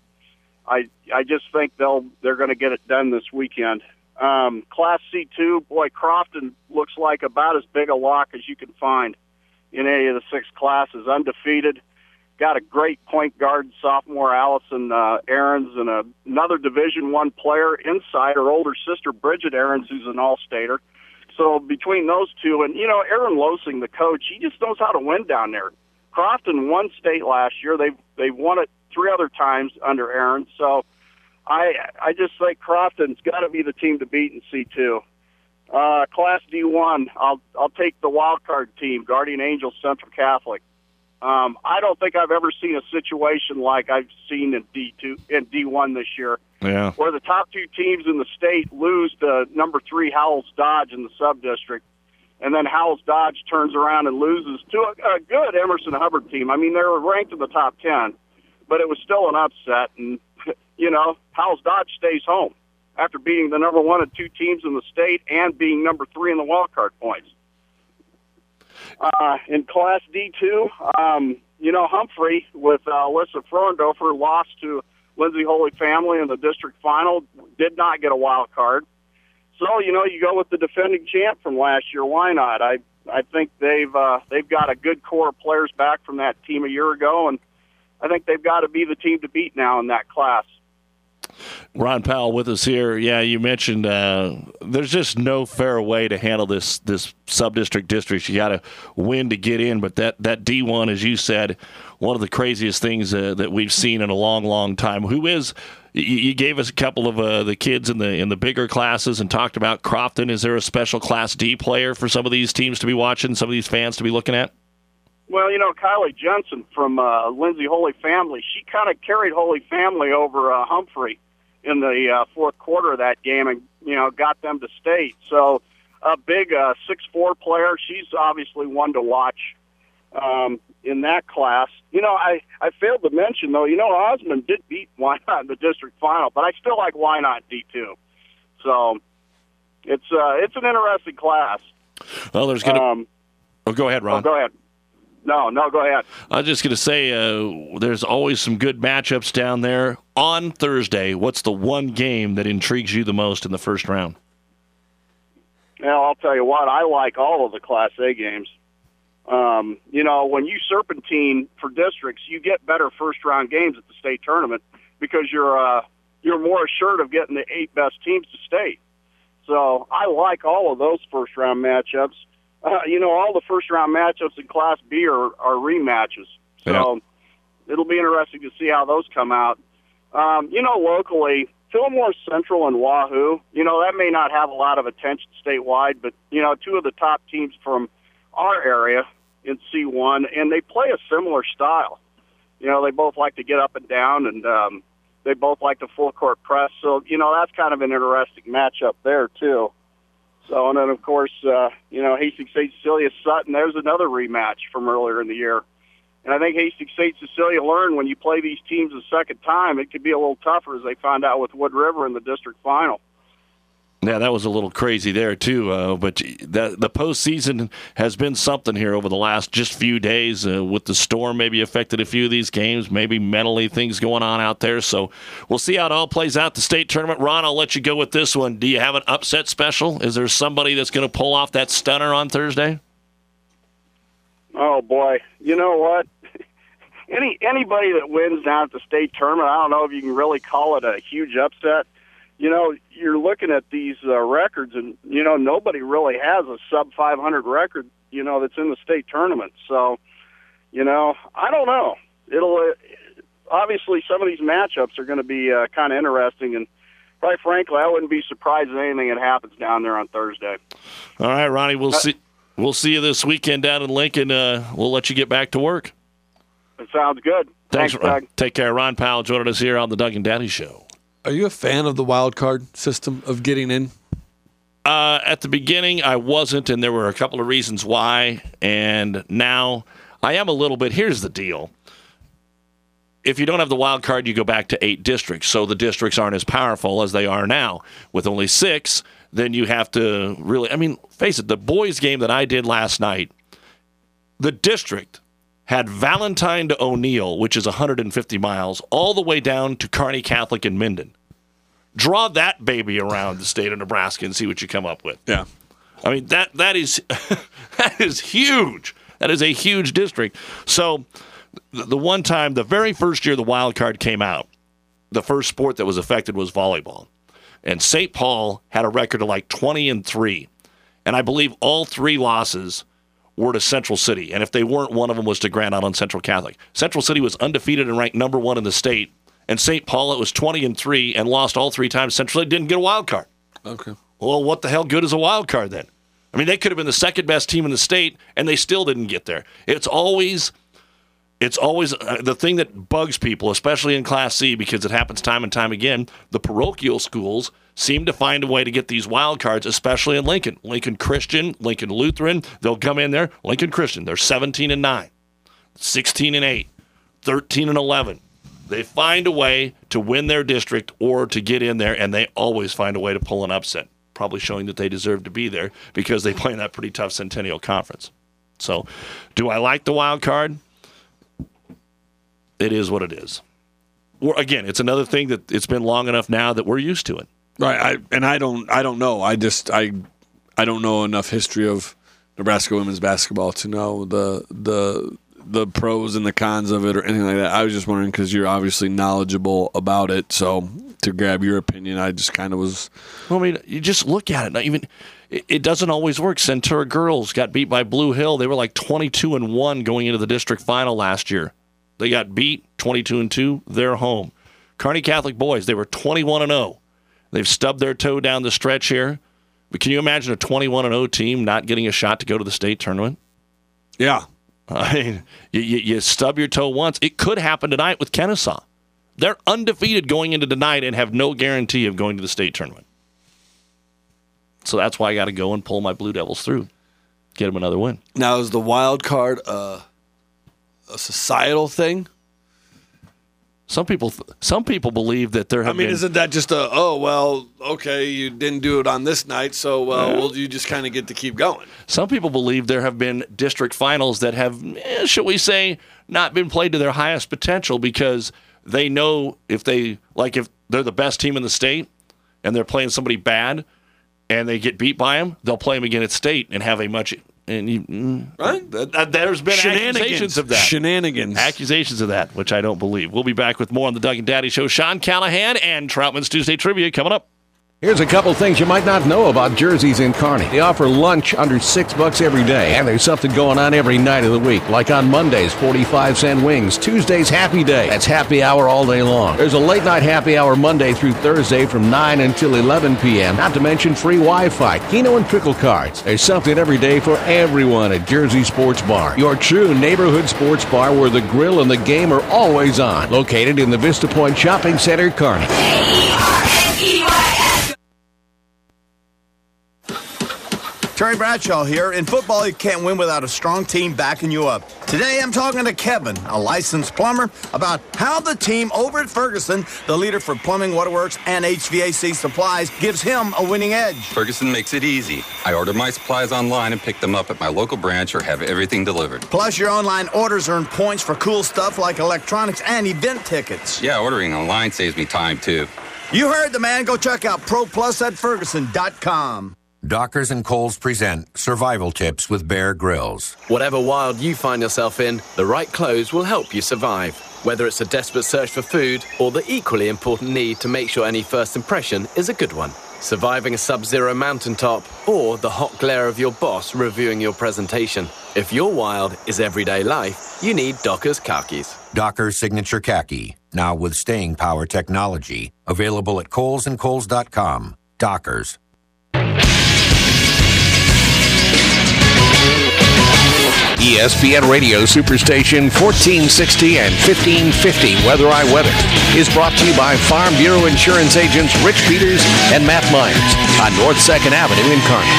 I I just think they'll they're going to get it done this weekend. Um, Class C two, boy, Crofton looks like about as big a lock as you can find in any of the six classes. Undefeated, got a great point guard, sophomore Allison uh, Ahrens, and a, another Division One player inside her older sister Bridget Ahrens, who's an All-Stater. So between those two, and you know, Aaron Losing, the coach, he just knows how to win down there. Crofton won state last year. They've they've won it three other times under Aaron. So I I just think Crofton's got to be the team to beat in C two. Uh, Class D one, I'll I'll take the wild card team, Guardian Angels Central Catholic. Um, I don't think I've ever seen a situation like I've seen in D two in D one this year, yeah, where the top two teams in the state lose to number three Howells Dodge in the sub district. And then Howells Dodge turns around and loses to a, a good Emerson Hubbard team. I mean, they were ranked in the top ten, but it was still an upset. And, you know, Howells Dodge stays home after beating the number one and two teams in the state and being number three in the wild card points. Uh, in Class D two, um, you know, Humphrey with uh, Alyssa Frondorfer lost to Lindsay Holy Family in the district final, did not get a wild card. So, you know, you go with the defending champ from last year. Why not? I I think they've uh, they've got a good core of players back from that team a year ago, and I think they've got to be the team to beat now in that class. Ron Powell with us here. Yeah, you mentioned uh, there's just no fair way to handle this this sub-district districts. You got to win to get in, but that, that D one, as you said, one of the craziest things uh, that we've seen in a long, long time. Who is you, you gave us a couple of uh, the kids in the in the bigger classes and talked about Crofton. Is there a special Class D player for some of these teams to be watching, some of these fans to be looking at? Well, you know, Kylie Jensen from uh, Lindsay Holy Family, she kind of carried Holy Family over uh, Humphrey in the uh, fourth quarter of that game and, you know, got them to state. So a big uh, six foot four player, she's obviously one to watch um, in that class. You know, I, I failed to mention, though, you know, Osmond did beat Wynot in the district final, but I still like Wynot D two. So it's uh, it's an interesting class. Well, there's going to um, – oh, go ahead, Ron. Oh, go ahead. No, no, go ahead. I was just going to say uh, there's always some good matchups down there. On Thursday, what's the one game that intrigues you the most in the first round? Well, I'll tell you what, I like all of the Class A games. Um, you know, when you serpentine for districts, you get better first-round games at the state tournament because you're uh, you're more assured of getting the eight best teams to state. So I like all of those first-round matchups. Uh, you know, all the first-round matchups in Class B are, are rematches. So yeah. It'll be interesting to see how those come out. Um, you know, locally, Fillmore Central and Wahoo, you know, that may not have a lot of attention statewide, but, you know, two of the top teams from our area in C one, and they play a similar style. You know, they both like to get up and down, and um, they both like the full-court press. So, you know, that's kind of an interesting matchup there, too. So, and then, of course, uh, you know, Hastings Saint Cecilia Sutton, there's another rematch from earlier in the year. And I think Hastings Saint Cecilia learned when you play these teams a second time, it could be a little tougher, as they found out with Wood River in the district final. Yeah, that was a little crazy there, too. Uh, but the, the postseason has been something here over the last just few days uh, with the storm maybe affected a few of these games, maybe mentally things going on out there. So we'll see how it all plays out, the state tournament. Ron, I'll let you go with this one. Do you have an upset special? Is there somebody that's going to pull off that stunner on Thursday? Oh, boy. You know what? Any Anybody that wins down at the state tournament, I don't know if you can really call it a huge upset. You know, you're looking at these uh, records, and, you know, nobody really has a sub five hundred record, you know, that's in the state tournament. So, you know, I don't know. It'll uh, obviously some of these matchups are going to be uh, kind of interesting, and quite frankly, I wouldn't be surprised at anything that happens down there on Thursday. All right, Ronnie, we'll uh, see. We'll see you this weekend down in Lincoln. Uh, we'll let you get back to work. It sounds good. Thanks, Thanks Doug. Take care. Ron Powell joining us here on the Doug and Daddy Show. Are you a fan of the wild card system of getting in? Uh, at the beginning, I wasn't, and there were a couple of reasons why. And now I am a little bit. Here's the deal. If you don't have the wild card, you go back to eight districts. So the districts aren't as powerful as they are now. With only six, then you have to really, I mean, face it, the boys' game that I did last night, the district had Valentine to O'Neill, which is one hundred fifty miles, all the way down to Kearney Catholic in Minden. Draw that baby around the state of Nebraska and see what you come up with. Yeah. I mean, that that is that is huge. That is a huge district. So the, the one time, the very first year the wild card came out, the first sport that was affected was volleyball. And Saint Paul had a record of like twenty and three. And I believe all three losses were to Central City. And if they weren't, one of them was to Grand Island Central Catholic. Central City was undefeated and ranked number one in the state. And Saint Paul, it was twenty and three and lost all three times. Central City didn't get a wild card. Okay. Well, what the hell good is a wild card then? I mean, they could have been the second best team in the state, and they still didn't get there. It's always, it's always uh, the thing that bugs people, especially in Class C, because it happens time and time again. The parochial schools seem to find a way to get these wild cards, especially in Lincoln. Lincoln Christian, Lincoln Lutheran, they'll come in there. Lincoln Christian, they're seventeen and nine, sixteen and eight, thirteen and eleven. They find a way to win their district or to get in there, and they always find a way to pull an upset, probably showing that they deserve to be there because they play in that pretty tough Centennial Conference. So, do I like the wild card? It is what it is. Or, again, it's another thing that it's been long enough now that we're used to it. Right, I, and I don't, I don't know. I just, I, I don't know enough history of Nebraska women's basketball to know the the the pros and the cons of it or anything like that. I was just wondering because you're obviously knowledgeable about it. So to grab your opinion. I just kind of was. Well, I mean, you just look at it. Not even it, it doesn't always work. Centura girls got beat by Blue Hill. They were like twenty-two and one going into the district final last year. They got beat twenty-two and two. They're home. Kearney Catholic boys, they were twenty-one and oh. They've stubbed their toe down the stretch here. But can you imagine a twenty-one and oh team not getting a shot to go to the state tournament? Yeah. I mean, you, you, you stub your toe once. It could happen tonight with Kennesaw. They're undefeated going into tonight and have no guarantee of going to the state tournament. So that's why I got to go and pull my Blue Devils through. Get them another win. Now, is the wild card uh, a societal thing? Some people, some people believe that there have I mean, been, isn't that just a, oh, well, okay, you didn't do it on this night, so, well, Yeah. well you just kind of get to keep going. Some people believe there have been district finals that have, eh, shall we say, not been played to their highest potential because they know if they, like if they're the best team in the state and they're playing somebody bad and they get beat by them, they'll play them again at state and have a much, and you, mm, right? That, that, there's been Shenanigans. accusations of that. Shenanigans. Accusations of that, which I don't believe. We'll be back with more on the Doug and Daddy Show. Sean Callahan and Troutman's Tuesday Trivia coming up. Here's a couple things you might not know about Jersey's in Kearney. They offer lunch under six bucks every day, and there's something going on every night of the week. Like on Mondays, forty-five cent wings. Tuesdays, happy day. That's happy hour all day long. There's a late night happy hour Monday through Thursday from nine until eleven p.m. Not to mention free Wi-Fi, Keno and Pickle cards. There's something every day for everyone at Jersey Sports Bar. Your true neighborhood sports bar where the grill and the game are always on. Located in the Vista Point Shopping Center, Kearney. Terry Bradshaw here. In football, you can't win without a strong team backing you up. Today, I'm talking to Kevin, a licensed plumber, about how the team over at Ferguson, the leader for plumbing, waterworks, and H V A C supplies, gives him a winning edge. Ferguson makes it easy. I order my supplies online and pick them up at my local branch or have everything delivered. Plus, your online orders earn points for cool stuff like electronics and event tickets. Yeah, ordering online saves me time, too. You heard the man. Go check out Pro Plus at Ferguson dot com. Dockers and Coles present Survival Tips with Bear Grylls. Whatever wild you find yourself in, the right clothes will help you survive. Whether it's a desperate search for food or the equally important need to make sure any first impression is a good one. Surviving a sub-zero mountaintop or the hot glare of your boss reviewing your presentation. If your wild is everyday life, you need Dockers khakis. Dockers Signature Khaki, now with staying power technology. Available at Coles and Coles dot com. Dockers. E S P N Radio Superstation fourteen sixty and fifteen fifty Weather I Weather is brought to you by Farm Bureau Insurance agents Rich Peters and Matt Myers on North second Avenue in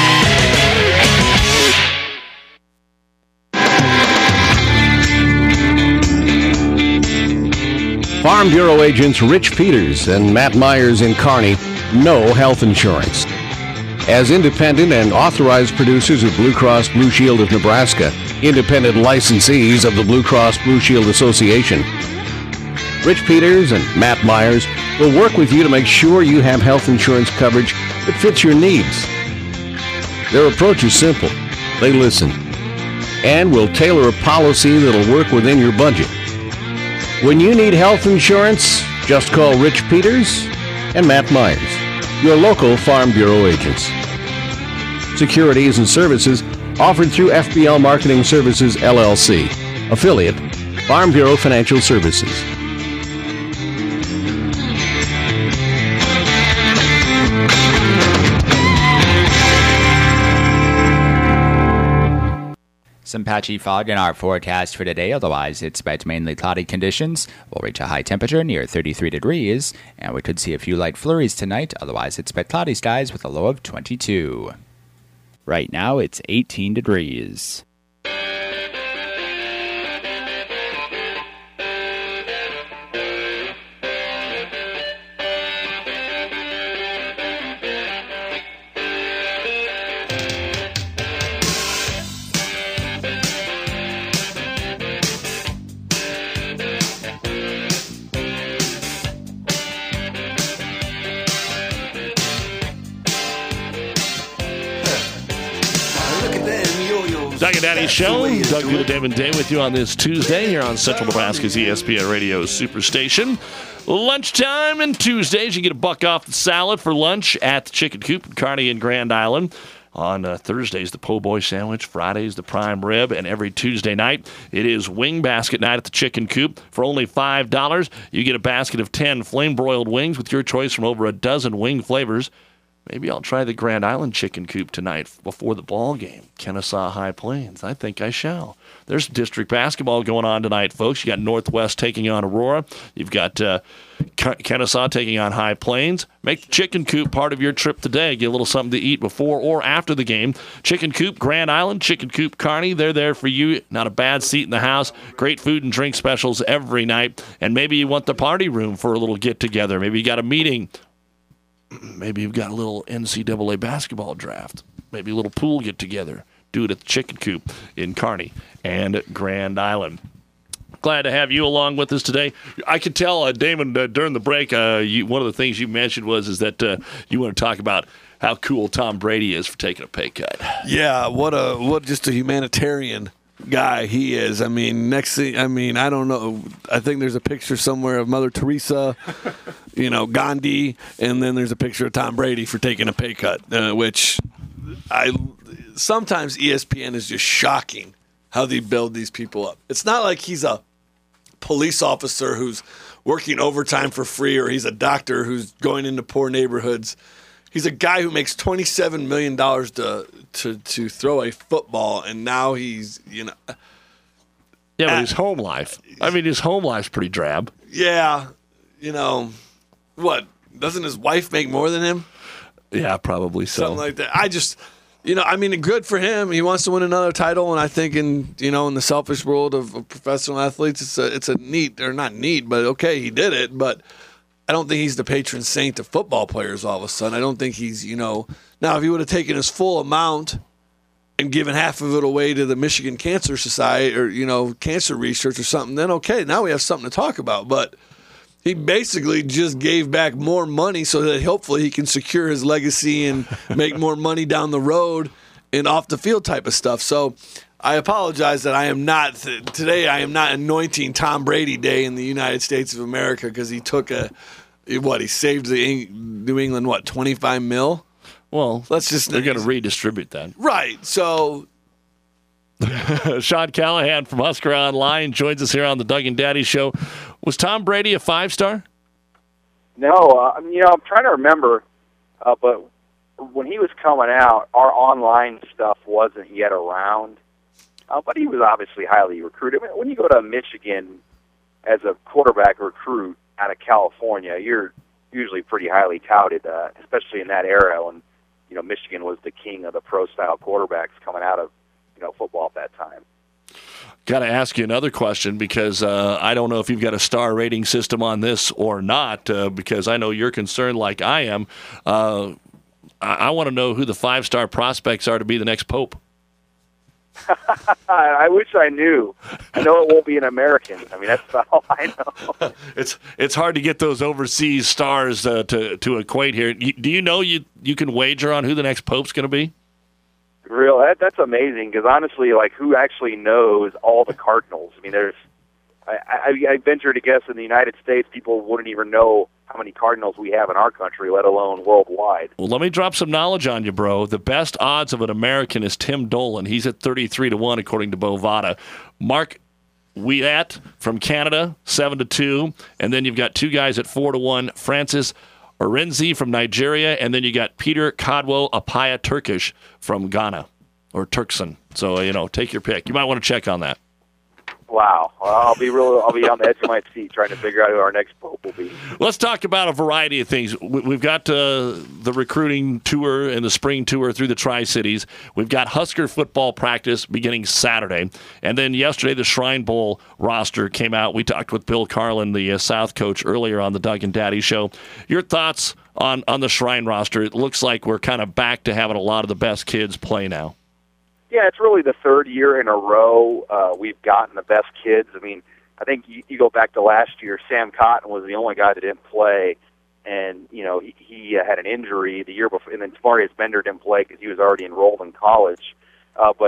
Kearney. Farm Bureau agents Rich Peters and Matt Myers in Kearney know health insurance. As independent and authorized producers of Blue Cross Blue Shield of Nebraska, independent licensees of the Blue Cross Blue Shield Association, Rich Peters and Matt Myers will work with you to make sure you have health insurance coverage that fits your needs. Their approach is simple. They listen and will tailor a policy that'll work within your budget. When you need health insurance, just call Rich Peters and Matt Myers, your local Farm Bureau agents. Securities and services offered through F B L Marketing Services, L L C, affiliate, Farm Bureau Financial Services. Some patchy fog in our forecast for today. Otherwise, it's about mainly cloudy conditions. We'll reach a high temperature near thirty-three degrees, and we could see a few light flurries tonight. Otherwise, it's about cloudy skies with a low of twenty-two. Right now, it's eighteen degrees. Doug and Daddy Show. Doug Gould, David Day with you on this Tuesday here on Central Nebraska's E S P N Radio Superstation. Lunchtime and Tuesdays, you get a buck off the salad for lunch at the Chicken Coop in Kearney and Grand Island. On uh, Thursdays, the po' boy sandwich. Fridays, the prime rib. And every Tuesday night, it is wing basket night at the Chicken Coop. For only five dollars, you get a basket of ten flame-broiled wings with your choice from over a dozen wing flavors. Maybe I'll try the Grand Island Chicken Coop tonight before the ball game. Kennesaw High Plains. I think I shall. There's district basketball going on tonight, folks. You got Northwest taking on Aurora. You've got uh, Kennesaw taking on High Plains. Make the Chicken Coop part of your trip today. Get a little something to eat before or after the game. Chicken Coop Grand Island, Chicken Coop Kearney. They're there for you. Not a bad seat in the house. Great food and drink specials every night. And maybe you want the party room for a little get-together. Maybe you got a meeting. Maybe you've got a little N C double A basketball draft. Maybe a little pool get-together. Do it at the Chicken Coop in Kearney and Grand Island. Glad to have you along with us today. I could tell, uh, Damon, uh, during the break, uh, you, one of the things you mentioned was is that uh, you want to talk about how cool Tom Brady is for taking a pay cut. Yeah, what a what just a humanitarian guy he is. I mean, next thing, I mean, I don't know. I think there's a picture somewhere of Mother Teresa, you know, Gandhi, and then there's a picture of Tom Brady for taking a pay cut, uh, which I sometimes E S P N is just shocking how they build these people up. It's not like he's a police officer who's working overtime for free or he's a doctor who's going into poor neighborhoods. He's a guy who makes twenty-seven million dollars to, to to throw a football, and now he's, you know. Yeah, but his home life. I mean, his home life's pretty drab. Yeah. You know, what? Doesn't his wife make more than him? Yeah, probably so. Something like that. I just, you know, I mean, good for him. He wants to win another title, and I think in, you know, in the selfish world of, of professional athletes, it's a, it's a neat, or not neat, but okay, he did it, but I don't think he's the patron saint of football players all of a sudden. I don't think he's, you know, now if he would have taken his full amount and given half of it away to the Michigan Cancer Society or, you know, cancer research or something, then okay, now we have something to talk about. But he basically just gave back more money so that hopefully he can secure his legacy and make more money down the road and off the field type of stuff. So I apologize that I am not today. I am not anointing Tom Brady Day in the United States of America because he took a what he saved the New England what twenty-five mil. Well, let's just they're going to redistribute that, right? So Sean Callahan from Husker Online joins us here on the Doug and Daddy Show. Was Tom Brady a five star? No, uh, you know I'm trying to remember, uh, but when he was coming out, our online stuff wasn't yet around. Uh, but he was obviously highly recruited. I mean, when you go to Michigan as a quarterback recruit out of California, you're usually pretty highly touted, uh, especially in that era when, you know, Michigan was the king of the pro-style quarterbacks coming out of, you know, football at that time. Got to ask you another question because uh, I don't know if you've got a star rating system on this or not uh, because I know you're concerned like I am. Uh, I, I want to know who the five-star prospects are to be the next pope. I wish I knew. I know it won't be an American. I mean, that's about all I know. it's it's hard to get those overseas stars uh, to to equate here. You, do you know you you can wager on who the next pope's going to be? Real, that, that's amazing because honestly, like, who actually knows all the cardinals? I mean, there's. I, I, I venture to guess in the United States, people wouldn't even know how many Cardinals we have in our country, let alone worldwide. Well, let me drop some knowledge on you, bro. The best odds of an American is Tim Dolan. He's at thirty-three to one, according to Bovada. Mark Wyatt from Canada, seven to two. And then you've got two guys at four to one, Francis Arinzi from Nigeria, and then you got Peter Codwell Apaya Turkish from Ghana, or Turkson. So, you know, take your pick. You might want to check on that. Wow. Well, I'll be real. I'll be on the edge of my seat trying to figure out who our next pope will be. Let's talk about a variety of things. We've got uh, the recruiting tour and the spring tour through the Tri-Cities. We've got Husker football practice beginning Saturday. And then yesterday, the Shrine Bowl roster came out. We talked with Bill Carlin, the uh, South coach, earlier on the Doug and Daddy Show. Your thoughts on, on the Shrine roster? It looks like we're kind of back to having a lot of the best kids play now. Yeah, it's really the third year in a row uh, we've gotten the best kids. I mean, I think you, you go back to last year, Sam Cotton was the only guy that didn't play, and, you know, he, he uh, had an injury the year before, and then Tamarius Bender didn't play because he was already enrolled in college. Uh, but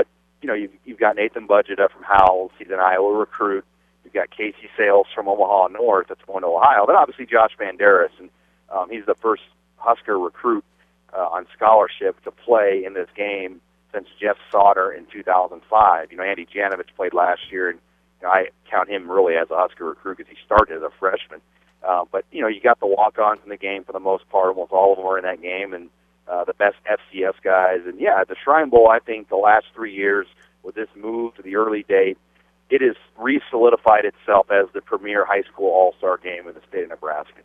you know, you've, you've got Nathan Budgeta from Howells. He's an Iowa recruit. You've got Casey Sales from Omaha North that's going to Ohio. Then obviously Josh Banderas, and um, he's the first Husker recruit uh, on scholarship to play in this game since Jeff Sauter in two thousand five. You know, Andy Janovich played last year, and you know, I count him really as a Husker recruit because he started as a freshman. Uh, but, you know, you got the walk-ons in the game for the most part. Almost all of them were in that game, and uh, the best F C S guys. And, yeah, the Shrine Bowl, I think the last three years with this move to the early date, it has re-solidified itself as the premier high school all-star game in the state of Nebraska.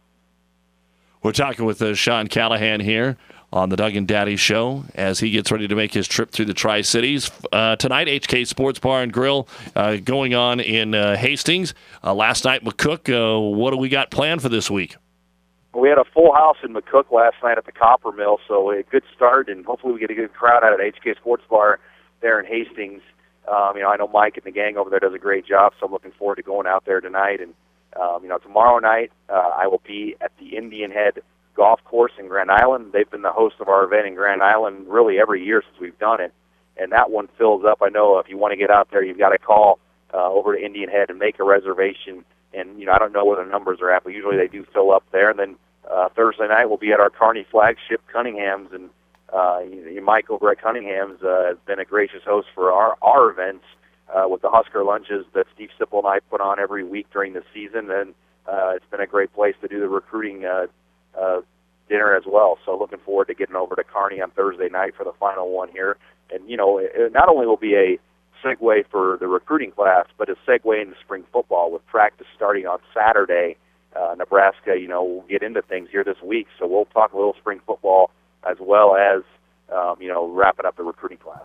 We're talking with uh, Sean Callahan here on the Doug and Daddy Show as he gets ready to make his trip through the Tri-Cities. Uh, tonight, H K Sports Bar and Grill uh, going on in uh, Hastings. Uh, last night, McCook, uh, what do we got planned for this week? We had a full house in McCook last night at the Copper Mill, so a good start, and hopefully we get a good crowd out at H K Sports Bar there in Hastings. Um, you know, I know Mike and the gang over there does a great job, so I'm looking forward to going out there tonight. And Um, you know, tomorrow night uh, I will be at the Indian Head Golf Course in Grand Island. They've been the host of our event in Grand Island really every year since we've done it, and that one fills up. I know if you want to get out there, you've got to call uh, over to Indian Head and make a reservation. And, you know, I don't know where the numbers are at, but usually they do fill up there. And then uh, Thursday night we'll be at our Kearney flagship, Cunningham's, and uh, you, Mike over at Cunningham's uh, has been a gracious host for our, our events. Uh, with the Husker lunches that Steve Sipple and I put on every week during the season, and uh, it's been a great place to do the recruiting uh, uh, dinner as well. So looking forward to getting over to Kearney on Thursday night for the final one here. And, you know, it, it not only will be a segue for the recruiting class, but a segue into spring football with practice starting on Saturday. Uh, Nebraska, you know, will get into things here this week, so we'll talk a little spring football as well as, um, you know, wrapping up the recruiting class.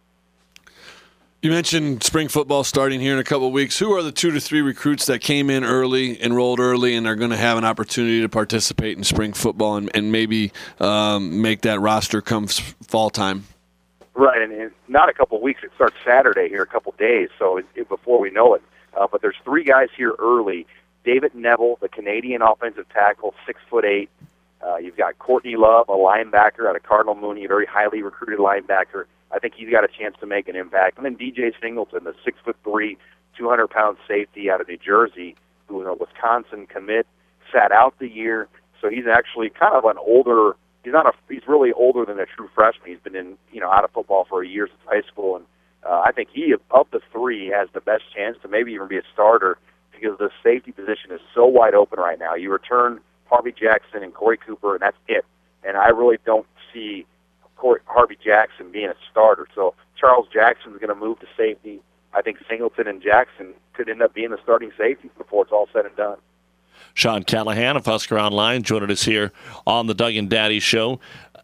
You mentioned spring football starting here in a couple of weeks. Who are the two to three recruits that came in early, enrolled early, and are going to have an opportunity to participate in spring football and, and maybe um, make that roster come fall time? Right, and in not a couple of weeks. It starts Saturday here, a couple of days, so it, it, before we know it. Uh, but there's three guys here early. David Neville, the Canadian offensive tackle, six foot eight. Uh, you've got Courtney Love, a linebacker out of Cardinal Mooney, a very highly recruited linebacker. I think he's got a chance to make an impact. And then D J Singleton, the six foot three, two hundred pound safety out of New Jersey, who was a Wisconsin commit, sat out the year. So he's actually kind of an older. He's not a. He's really older than a true freshman. He's been in, you know, out of football for a year since high school, and uh, I think he, of the three, has the best chance to maybe even be a starter because the safety position is so wide open right now. You return Harvey Jackson and Corey Cooper, and that's it. And I really don't see Corey, Harvey Jackson being a starter. So Charles Jackson's going to move to safety. I think Singleton and Jackson could end up being the starting safeties before it's all said and done. Sean Callahan of Husker Online joining us here on the Doug and Daddy Show.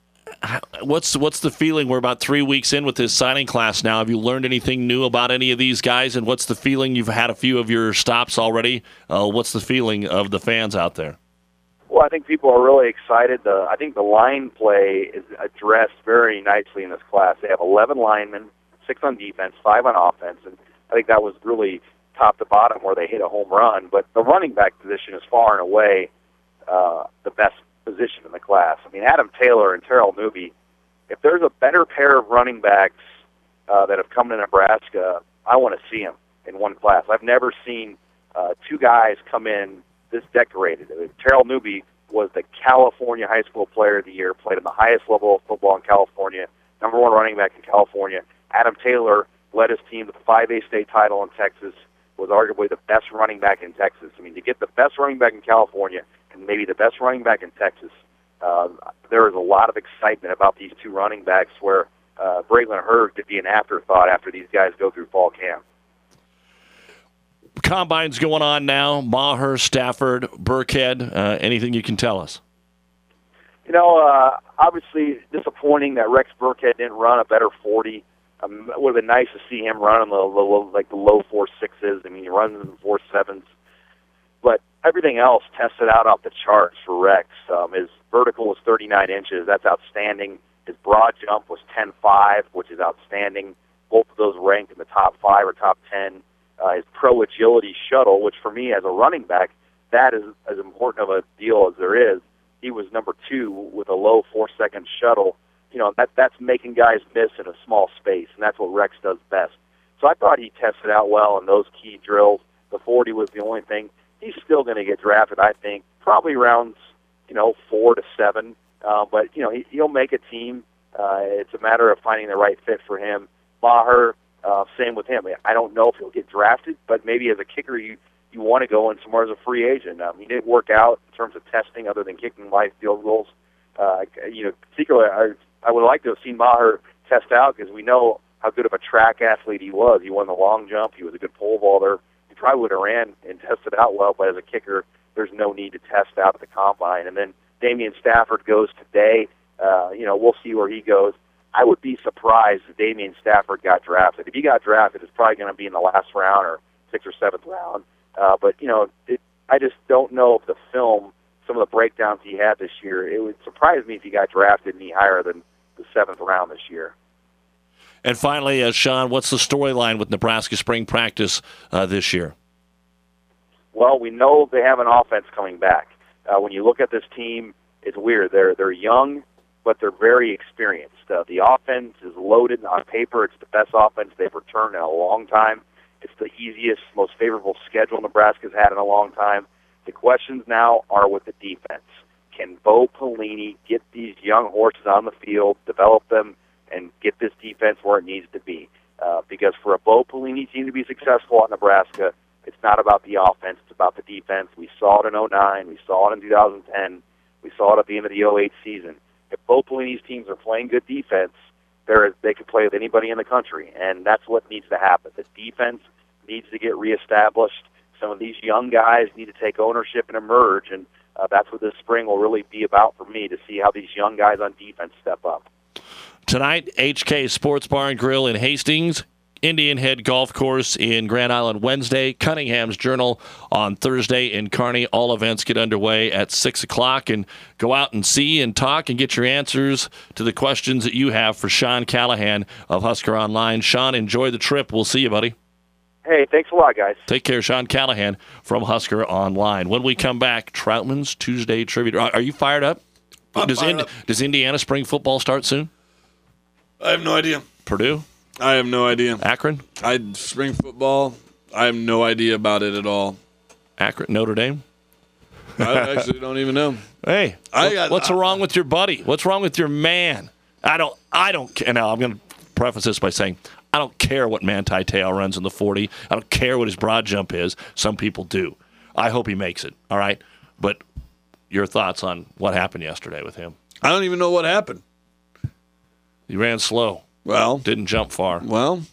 What's what's the feeling? We're about three weeks in with this signing class now. Have you learned anything new about any of these guys? And what's the feeling? You've had a few of your stops already. Uh, what's the feeling of the fans out there? Well, I think people are really excited. The, I think the line play is addressed very nicely in this class. They have eleven linemen, six on defense, five on offense, and I think that was really top to bottom where they hit a home run. But the running back position is far and away uh, the best position in the class. I mean, Adam Taylor and Terrell Newby, if there's a better pair of running backs uh, that have come to Nebraska, I want to see them in one class. I've never seen uh, two guys come in this decorated. I mean, Terrell Newby was the California High School Player of the Year, played at the highest level of football in California, number one running back in California. Adam Taylor led his team to the five A state title in Texas, was arguably the best running back in Texas. I mean, to get the best running back in California and maybe the best running back in Texas, uh, there is a lot of excitement about these two running backs where uh, Braylon Hurd could be an afterthought after these guys go through fall camp. Combine's going on now. Maher, Stafford, Burkhead. Uh, anything you can tell us? You know, uh, obviously disappointing that Rex Burkhead didn't run a better forty. Um, it would have been nice to see him run in the, the like the low four sixes. I mean, he runs in the four sevens. But everything else tested out off the charts for Rex. Um, his vertical was thirty-nine inches. That's outstanding. His broad jump was ten five, which is outstanding. Both of those ranked in the top five or top ten. Uh, his pro agility shuttle, which for me as a running back, that is as important of a deal as there is. He was number two with a low four-second shuttle. you know, that that's making guys miss in a small space, and that's what Rex does best. So I thought he tested out well in those key drills. The forty was the only thing. He's still going to get drafted, I think, probably rounds, you know, four to seven. Uh, but, you know, he, he'll make a team. Uh, it's a matter of finding the right fit for him. Maher, uh, same with him. I don't know if he'll get drafted, but maybe as a kicker you, you want to go in somewhere as a free agent. Um, he didn't work out in terms of testing other than kicking live field goals. Uh, you know, particularly I, I would like to have seen Maher test out because we know how good of a track athlete he was. He won the long jump. He was a good pole vaulter. He probably would have ran and tested out well, but as a kicker, there's no need to test out at the combine. And then Damian Stafford goes today. Uh, you know, we'll see where he goes. I would be surprised if Damian Stafford got drafted. If he got drafted, it's probably going to be in the last round or sixth or seventh round. Uh, but, you know, it, I just don't know if the film, some of the breakdowns he had this year, it would surprise me if he got drafted any higher than the seventh round this year. And finally, uh, Sean, what's the storyline with Nebraska spring practice uh, this year? Well, we know they have an offense coming back. Uh, when you look at this team, it's weird. They're they're young, but they're very experienced. Uh, the offense is loaded on paper. It's the best offense they've returned in a long time. It's the easiest, most favorable schedule Nebraska's had in a long time. The questions now are with the defense. Can Bo Pelini get these young horses on the field, develop them, and get this defense where it needs to be? Uh, because for a Bo Pelini team to be successful at Nebraska, it's not about the offense, it's about the defense. We saw it in oh nine, we saw it in two thousand ten, we saw it at the end of the oh eight season. If Bo Pelini's teams are playing good defense, they're, they can play with anybody in the country, and that's what needs to happen. The defense needs to get reestablished. Some of these young guys need to take ownership and emerge, and uh, that's what this spring will really be about for me, to see how these young guys on defense step up. Tonight, H K Sports Bar and Grill in Hastings, Indian Head Golf Course in Grand Island Wednesday, Cunningham's Journal on Thursday in Kearney. All events get underway at six o'clock, and go out and see and talk and get your answers to the questions that you have for Sean Callahan of Husker Online. Sean, enjoy the trip. We'll see you, buddy. Hey, thanks a lot, guys. Take care. Sean Callahan from Husker Online. When we come back, Troutman's Tuesday Trivia. Are you fired up? I'm does, fired Ind- up. does Indiana spring football start soon? I have no idea. Purdue? I have no idea. Akron? I spring football. I have no idea about it at all. Akron, Notre Dame? I actually don't even know. Hey, I what, got, what's I, wrong with your buddy? What's wrong with your man? I don't. I don't care. Now I'm going to preface this by saying I don't care what Manti Te'o runs in the forty. I don't care what his broad jump is. Some people do. I hope he makes it. All right, but your thoughts on what happened yesterday with him? I don't even know what happened. He ran slow. Well, didn't jump far. Well,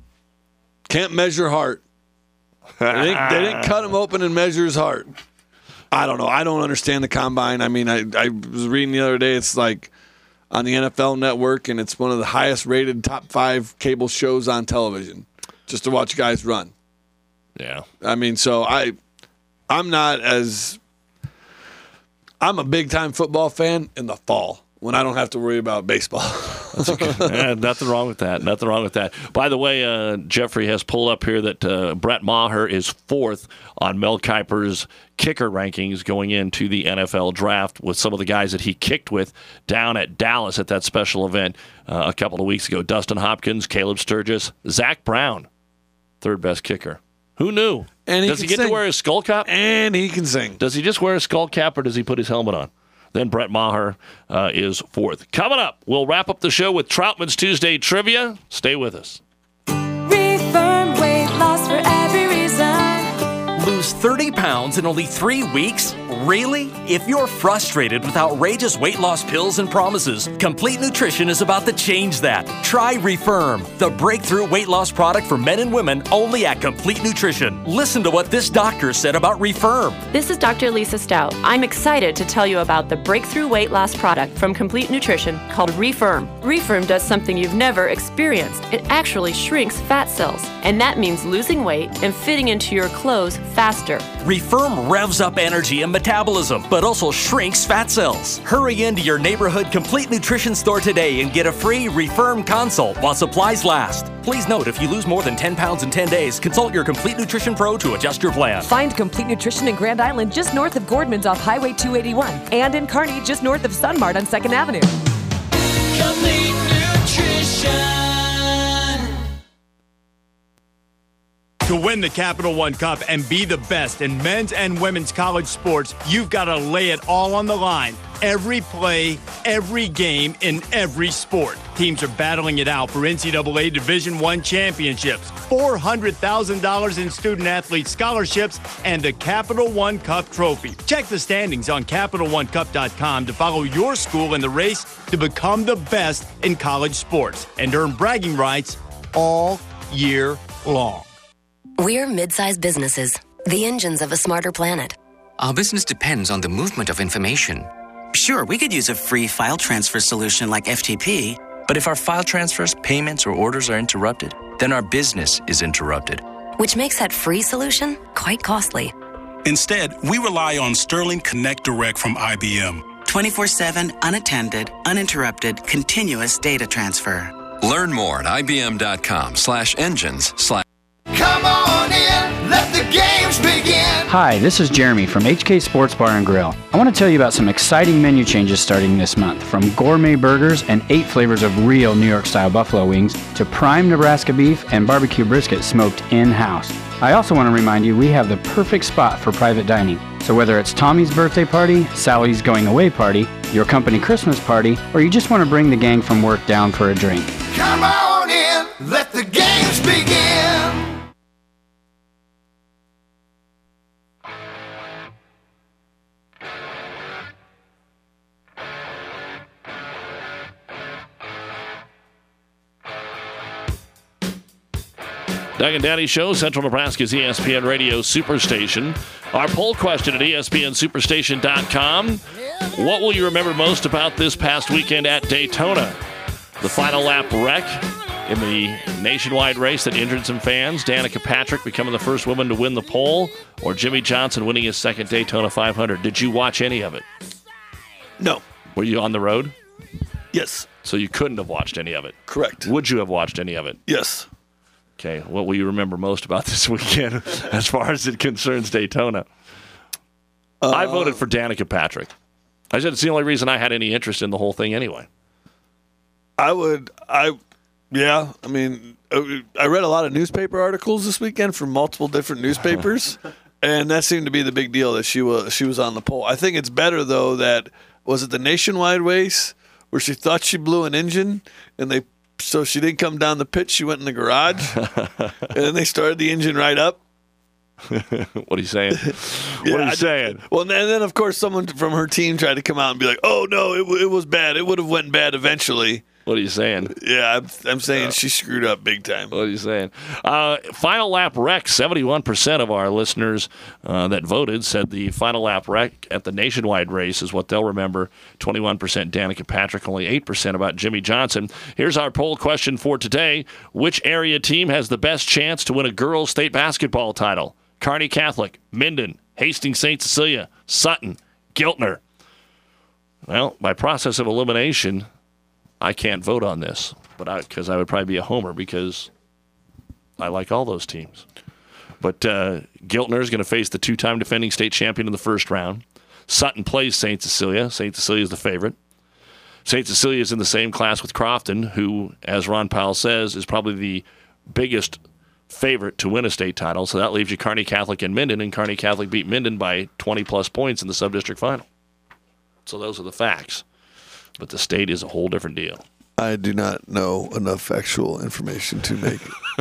can't measure heart. They didn't, they didn't cut him open and measure his heart. I don't know. I don't understand the combine. I mean, I, I was reading the other day. It's like on the N F L Network, and it's one of the highest rated top five cable shows on television, just to watch guys run. Yeah. I mean, so I, I'm not as. I'm a big time football fan in the fall, when I don't have to worry about baseball. That's okay. Yeah, nothing wrong with that. Nothing wrong with that. By the way, uh, Jeffrey has pulled up here that uh, Brett Maher is fourth on Mel Kiper's kicker rankings going into the N F L draft, with some of the guys that he kicked with down at Dallas at that special event uh, a couple of weeks ago. Dustin Hopkins, Caleb Sturgis, Zach Brown, third best kicker. Who knew? And he does he get sing. to wear his skull cap? And he can sing. Does he just wear a skull cap, or does he put his helmet on? Then Brett Maher uh, is fourth. Coming up, we'll wrap up the show with Troutman's Tuesday Trivia. Stay with us. Refirm, weight loss for every reason. Lose thirty pounds in only three weeks? Really? If you're frustrated with outrageous weight loss pills and promises, Complete Nutrition is about to change that. Try Refirm, the breakthrough weight loss product for men and women only at Complete Nutrition. Listen to what this doctor said about Refirm. This is Doctor Lisa Stout. I'm excited to tell you about the breakthrough weight loss product from Complete Nutrition called Refirm. Refirm does something you've never experienced. It actually shrinks fat cells, and that means losing weight and fitting into your clothes faster. Refirm revs up energy and metabolism, but also shrinks fat cells. Hurry into your neighborhood Complete Nutrition store today and get a free Refirm consult while supplies last. Please note, if you lose more than ten pounds in ten days, consult your Complete Nutrition Pro to adjust your plan. Find Complete Nutrition in Grand Island just north of Gordman's off Highway two eighty-one, and in Kearney just north of Sunmart on second Avenue. Complete Nutrition. To win the Capital One Cup and be the best in men's and women's college sports, you've got to lay it all on the line. Every play, every game, in every sport. Teams are battling it out for N C double A Division One championships, four hundred thousand dollars in student-athlete scholarships, and the Capital One Cup trophy. Check the standings on Capital One Cup dot com to follow your school in the race to become the best in college sports and earn bragging rights all year long. We're mid-sized businesses, the engines of a smarter planet. Our business depends on the movement of information. Sure, we could use a free file transfer solution like F T P, but if our file transfers, payments, or orders are interrupted, then our business is interrupted. Which makes that free solution quite costly. Instead, we rely on Sterling Connect Direct from I B M. twenty-four seven, unattended, uninterrupted, continuous data transfer. Learn more at ibm.com slash engines slash. Come on in, let the games begin. Hi, this is Jeremy from H K Sports Bar and Grill. I want to tell you about some exciting menu changes starting this month, from gourmet burgers and eight flavors of real New York-style buffalo wings to prime Nebraska beef and barbecue brisket smoked in-house. I also want to remind you we have the perfect spot for private dining. So whether it's Tommy's birthday party, Sally's going away party, your company Christmas party, or you just want to bring the gang from work down for a drink. Come on in, let the games begin. Doug and Daddy Show, Central Nebraska's E S P N Radio Superstation. Our poll question at E S P N Superstation dot com. What will you remember most about this past weekend at Daytona? The final lap wreck in the nationwide race that injured some fans, Danica Patrick becoming the first woman to win the pole, or Jimmy Johnson winning his second Daytona five hundred. Did you watch any of it? No. Were you on the road? Yes. So you couldn't have watched any of it? Correct. Would you have watched any of it? Yes. Okay, what will you remember most about this weekend as far as it concerns Daytona? Uh, I voted for Danica Patrick. I said it's the only reason I had any interest in the whole thing anyway. I would, I, yeah, I mean, I read a lot of newspaper articles this weekend from multiple different newspapers, and that seemed to be the big deal that she was she was on the pole. I think it's better, though, that, was it the nationwide race where she thought she blew an engine, and they So she didn't come down the pit. She went in the garage, and then they started the engine right up. What are you saying? What yeah, are you I, saying? Well, and then, of course, someone from her team tried to come out and be like, oh, no, it, it was bad. It would have went bad eventually. What are you saying? Yeah, I'm, I'm saying uh, she screwed up big time. What are you saying? Uh, final lap wreck, seventy-one percent of our listeners uh, that voted said the final lap wreck at the nationwide race is what they'll remember. twenty-one percent Danica Patrick, only eight percent about Jimmy Johnson. Here's our poll question for today. Which area team has the best chance to win a girls' state basketball title? Kearney Catholic, Minden, Hastings Saint Cecilia, Sutton, Giltner. Well, by process of elimination, I can't vote on this, but I because I would probably be a homer because I like all those teams. But uh, Giltner is going to face the two-time defending state champion in the first round. Sutton plays Saint Cecilia. Saint Cecilia is the favorite. Saint Cecilia is in the same class with Crofton, who, as Ron Powell says, is probably the biggest favorite to win a state title. So that leaves you Kearney Catholic and Minden, and Kearney Catholic beat Minden by twenty-plus points in the sub-district final. So those are the facts. But the state is a whole different deal. I do not know enough factual information to make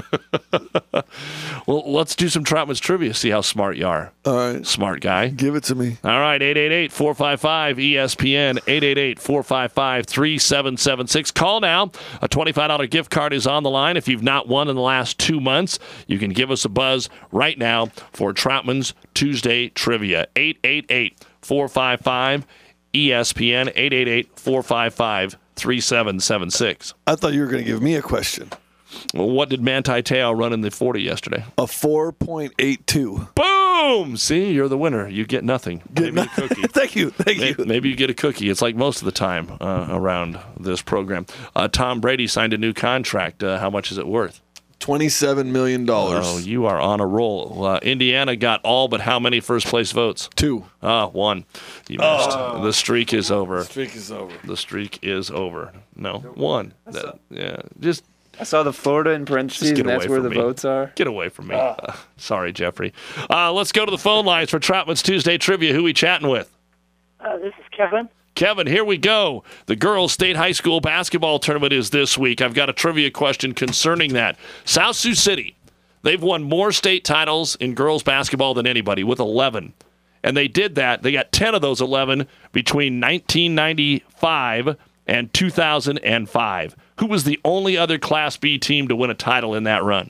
it. Well, let's do some Troutman's trivia, see how smart you are. All right. Smart guy. Give it to me. All right, eight eight eight, four five five, E S P N, eight eight eight, four five five, three seven seven six. Call now. A twenty-five dollars gift card is on the line. If you've not won in the last two months, you can give us a buzz right now for Troutman's Tuesday trivia. eight eight eight, four five five, E S P N, eight eight eight, four five five, three seven seven six. I thought you were going to give me a question. Well, what did Manti Te'o run in the forty yesterday? A four point eight two. Boom! See, you're the winner. You get nothing. Get maybe a cookie. Thank you. Thank maybe, you. Maybe you get a cookie. It's like most of the time uh, around this program. Uh, Tom Brady signed a new contract. Uh, how much is it worth? twenty-seven million dollars. Oh, you are on a roll. Uh, Indiana got all but how many first-place votes? Two. Ah, one. You missed. Oh. The streak is over. The streak is over. The streak is over. No, one. That, yeah, just... I saw the Florida in parentheses, Just get and that's away where from the me. votes are. Get away from me. Ah. Uh, sorry, Jeffrey. Uh, let's go to the phone lines for Troutman's Tuesday Trivia. Who we chatting with? Uh, this is Kevin. Kevin, here we go. The girls' state high school basketball tournament is this week. I've got a trivia question concerning that. South Sioux City, they've won more state titles in girls' basketball than anybody, with eleven. And they did that. They got ten of those eleven between nineteen ninety-five and two thousand five. Who was the only other Class B team to win a title in that run?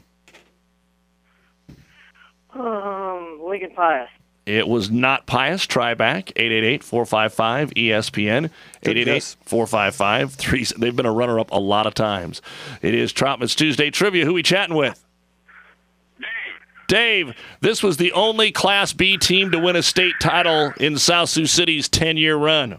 Um, Lincoln Pius. It was not Pius. Try back. eight eight eight, four five five, E S P N. eight eight eight, four five five, three. They've been a runner-up a lot of times. It is Troutman's Tuesday Trivia. Who we chatting with? Dave. Dave, this was the only Class B team to win a state title in South Sioux City's ten-year run.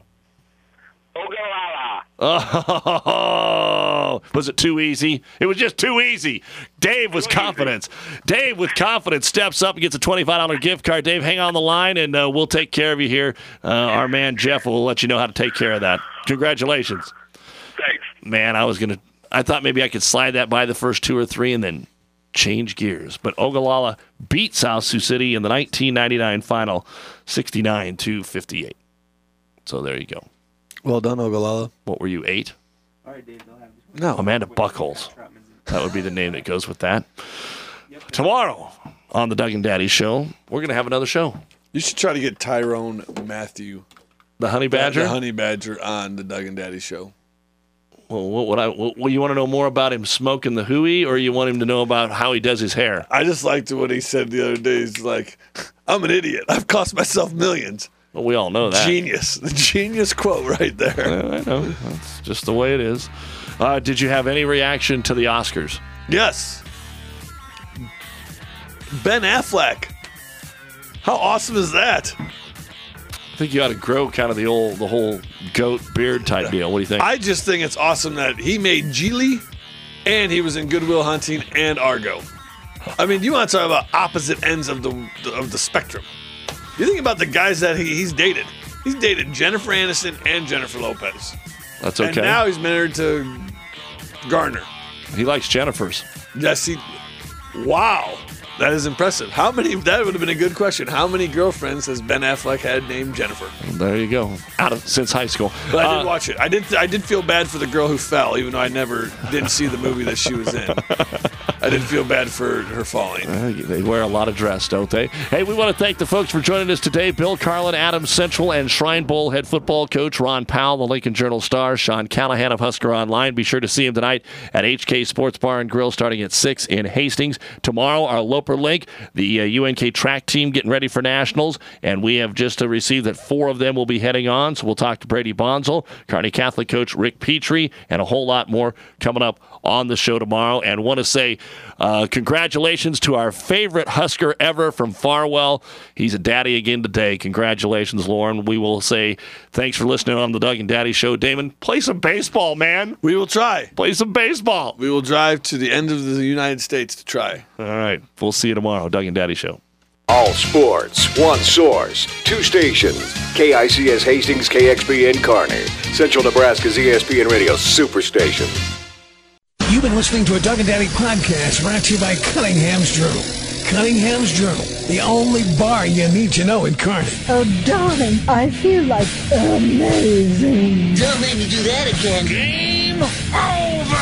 Oh, was it too easy? It was just too easy. Dave was confident. Dave with confidence steps up and gets a twenty-five dollars gift card. Dave, hang on the line, and uh, we'll take care of you here. Uh, our man Jeff will let you know how to take care of that. Congratulations. Thanks. Man, I was going to – I thought maybe I could slide that by the first two or three and then change gears. But Ogallala beat South Sioux City in the nineteen ninety-nine final, sixty-nine to fifty-eight. So there you go. Well done, Ogallala. What were you, eight? All right, Dave, they'll have No. Amanda Buckholz. That would be the name that goes with that. Tomorrow on the Doug and Daddy Show, we're going to have another show. You should try to get Tyrone Matthew, the Honey Badger, the Honey Badger, on the Doug and Daddy Show. Well, what would I? Well, you want to know more about him smoking the hooey, or you want him to know about how he does his hair? I just liked what he said the other day. He's like, "I'm an idiot. I've cost myself millions." Well, we all know that. Genius. The genius quote right there. Yeah, I know. That's just the way it is. Uh, did you have any reaction to the Oscars? Yes. Ben Affleck. How awesome is that? I think you ought to grow kind of the old, the whole goat beard type deal. What do you think? I just think it's awesome that he made Geely, and he was in Good Will Hunting and Argo. I mean, you want to talk about opposite ends of the of the spectrum. You think about the guys that he, he's dated. He's dated Jennifer Aniston and Jennifer Lopez. That's okay. And now he's married to Garner. He likes Jennifer's. Yes, he. Wow. That is impressive. How many? That would have been a good question. How many girlfriends has Ben Affleck had named Jennifer? There you go. Out of since high school. But I uh, did watch it. I did. I did feel bad for the girl who fell, even though I never didn't see the movie that she was in. I did feel bad for her falling. Uh, they wear a lot of dress, don't they? Hey, we want to thank the folks for joining us today. Bill Carlin, Adams Central, and Shrine Bowl head football coach Ron Powell, the Lincoln Journal-Star, Sean Callahan of Husker Online. Be sure to see him tonight at H K Sports Bar and Grill starting at six in Hastings. Tomorrow, our Loper Link, the uh, U N K track team getting ready for nationals, and we have just uh, received that four of them will be heading on, so we'll talk to Brady Bonzel, Kearney Catholic coach Rick Petrie, and a whole lot more coming up on the show tomorrow. And want to say uh, congratulations to our favorite Husker ever from Farwell. He's a daddy again today. Congratulations, Lauren. We will say thanks for listening on the Doug and Daddy Show. Damon, play some baseball, man. We will try. Play some baseball. We will drive to the end of the United States to try. All right. We'll see you tomorrow. Doug and Daddy Show. All sports, one source, two stations. K I C S Hastings, K X B N Kearney. Central Nebraska's E S P N Radio Superstation. You've been listening to a Doug and Daddy podcast brought to you by Cunningham's Journal. Cunningham's Journal, the only bar you need to know in Kearney. Oh, darling, I feel like amazing. Don't make me do that again. Game over.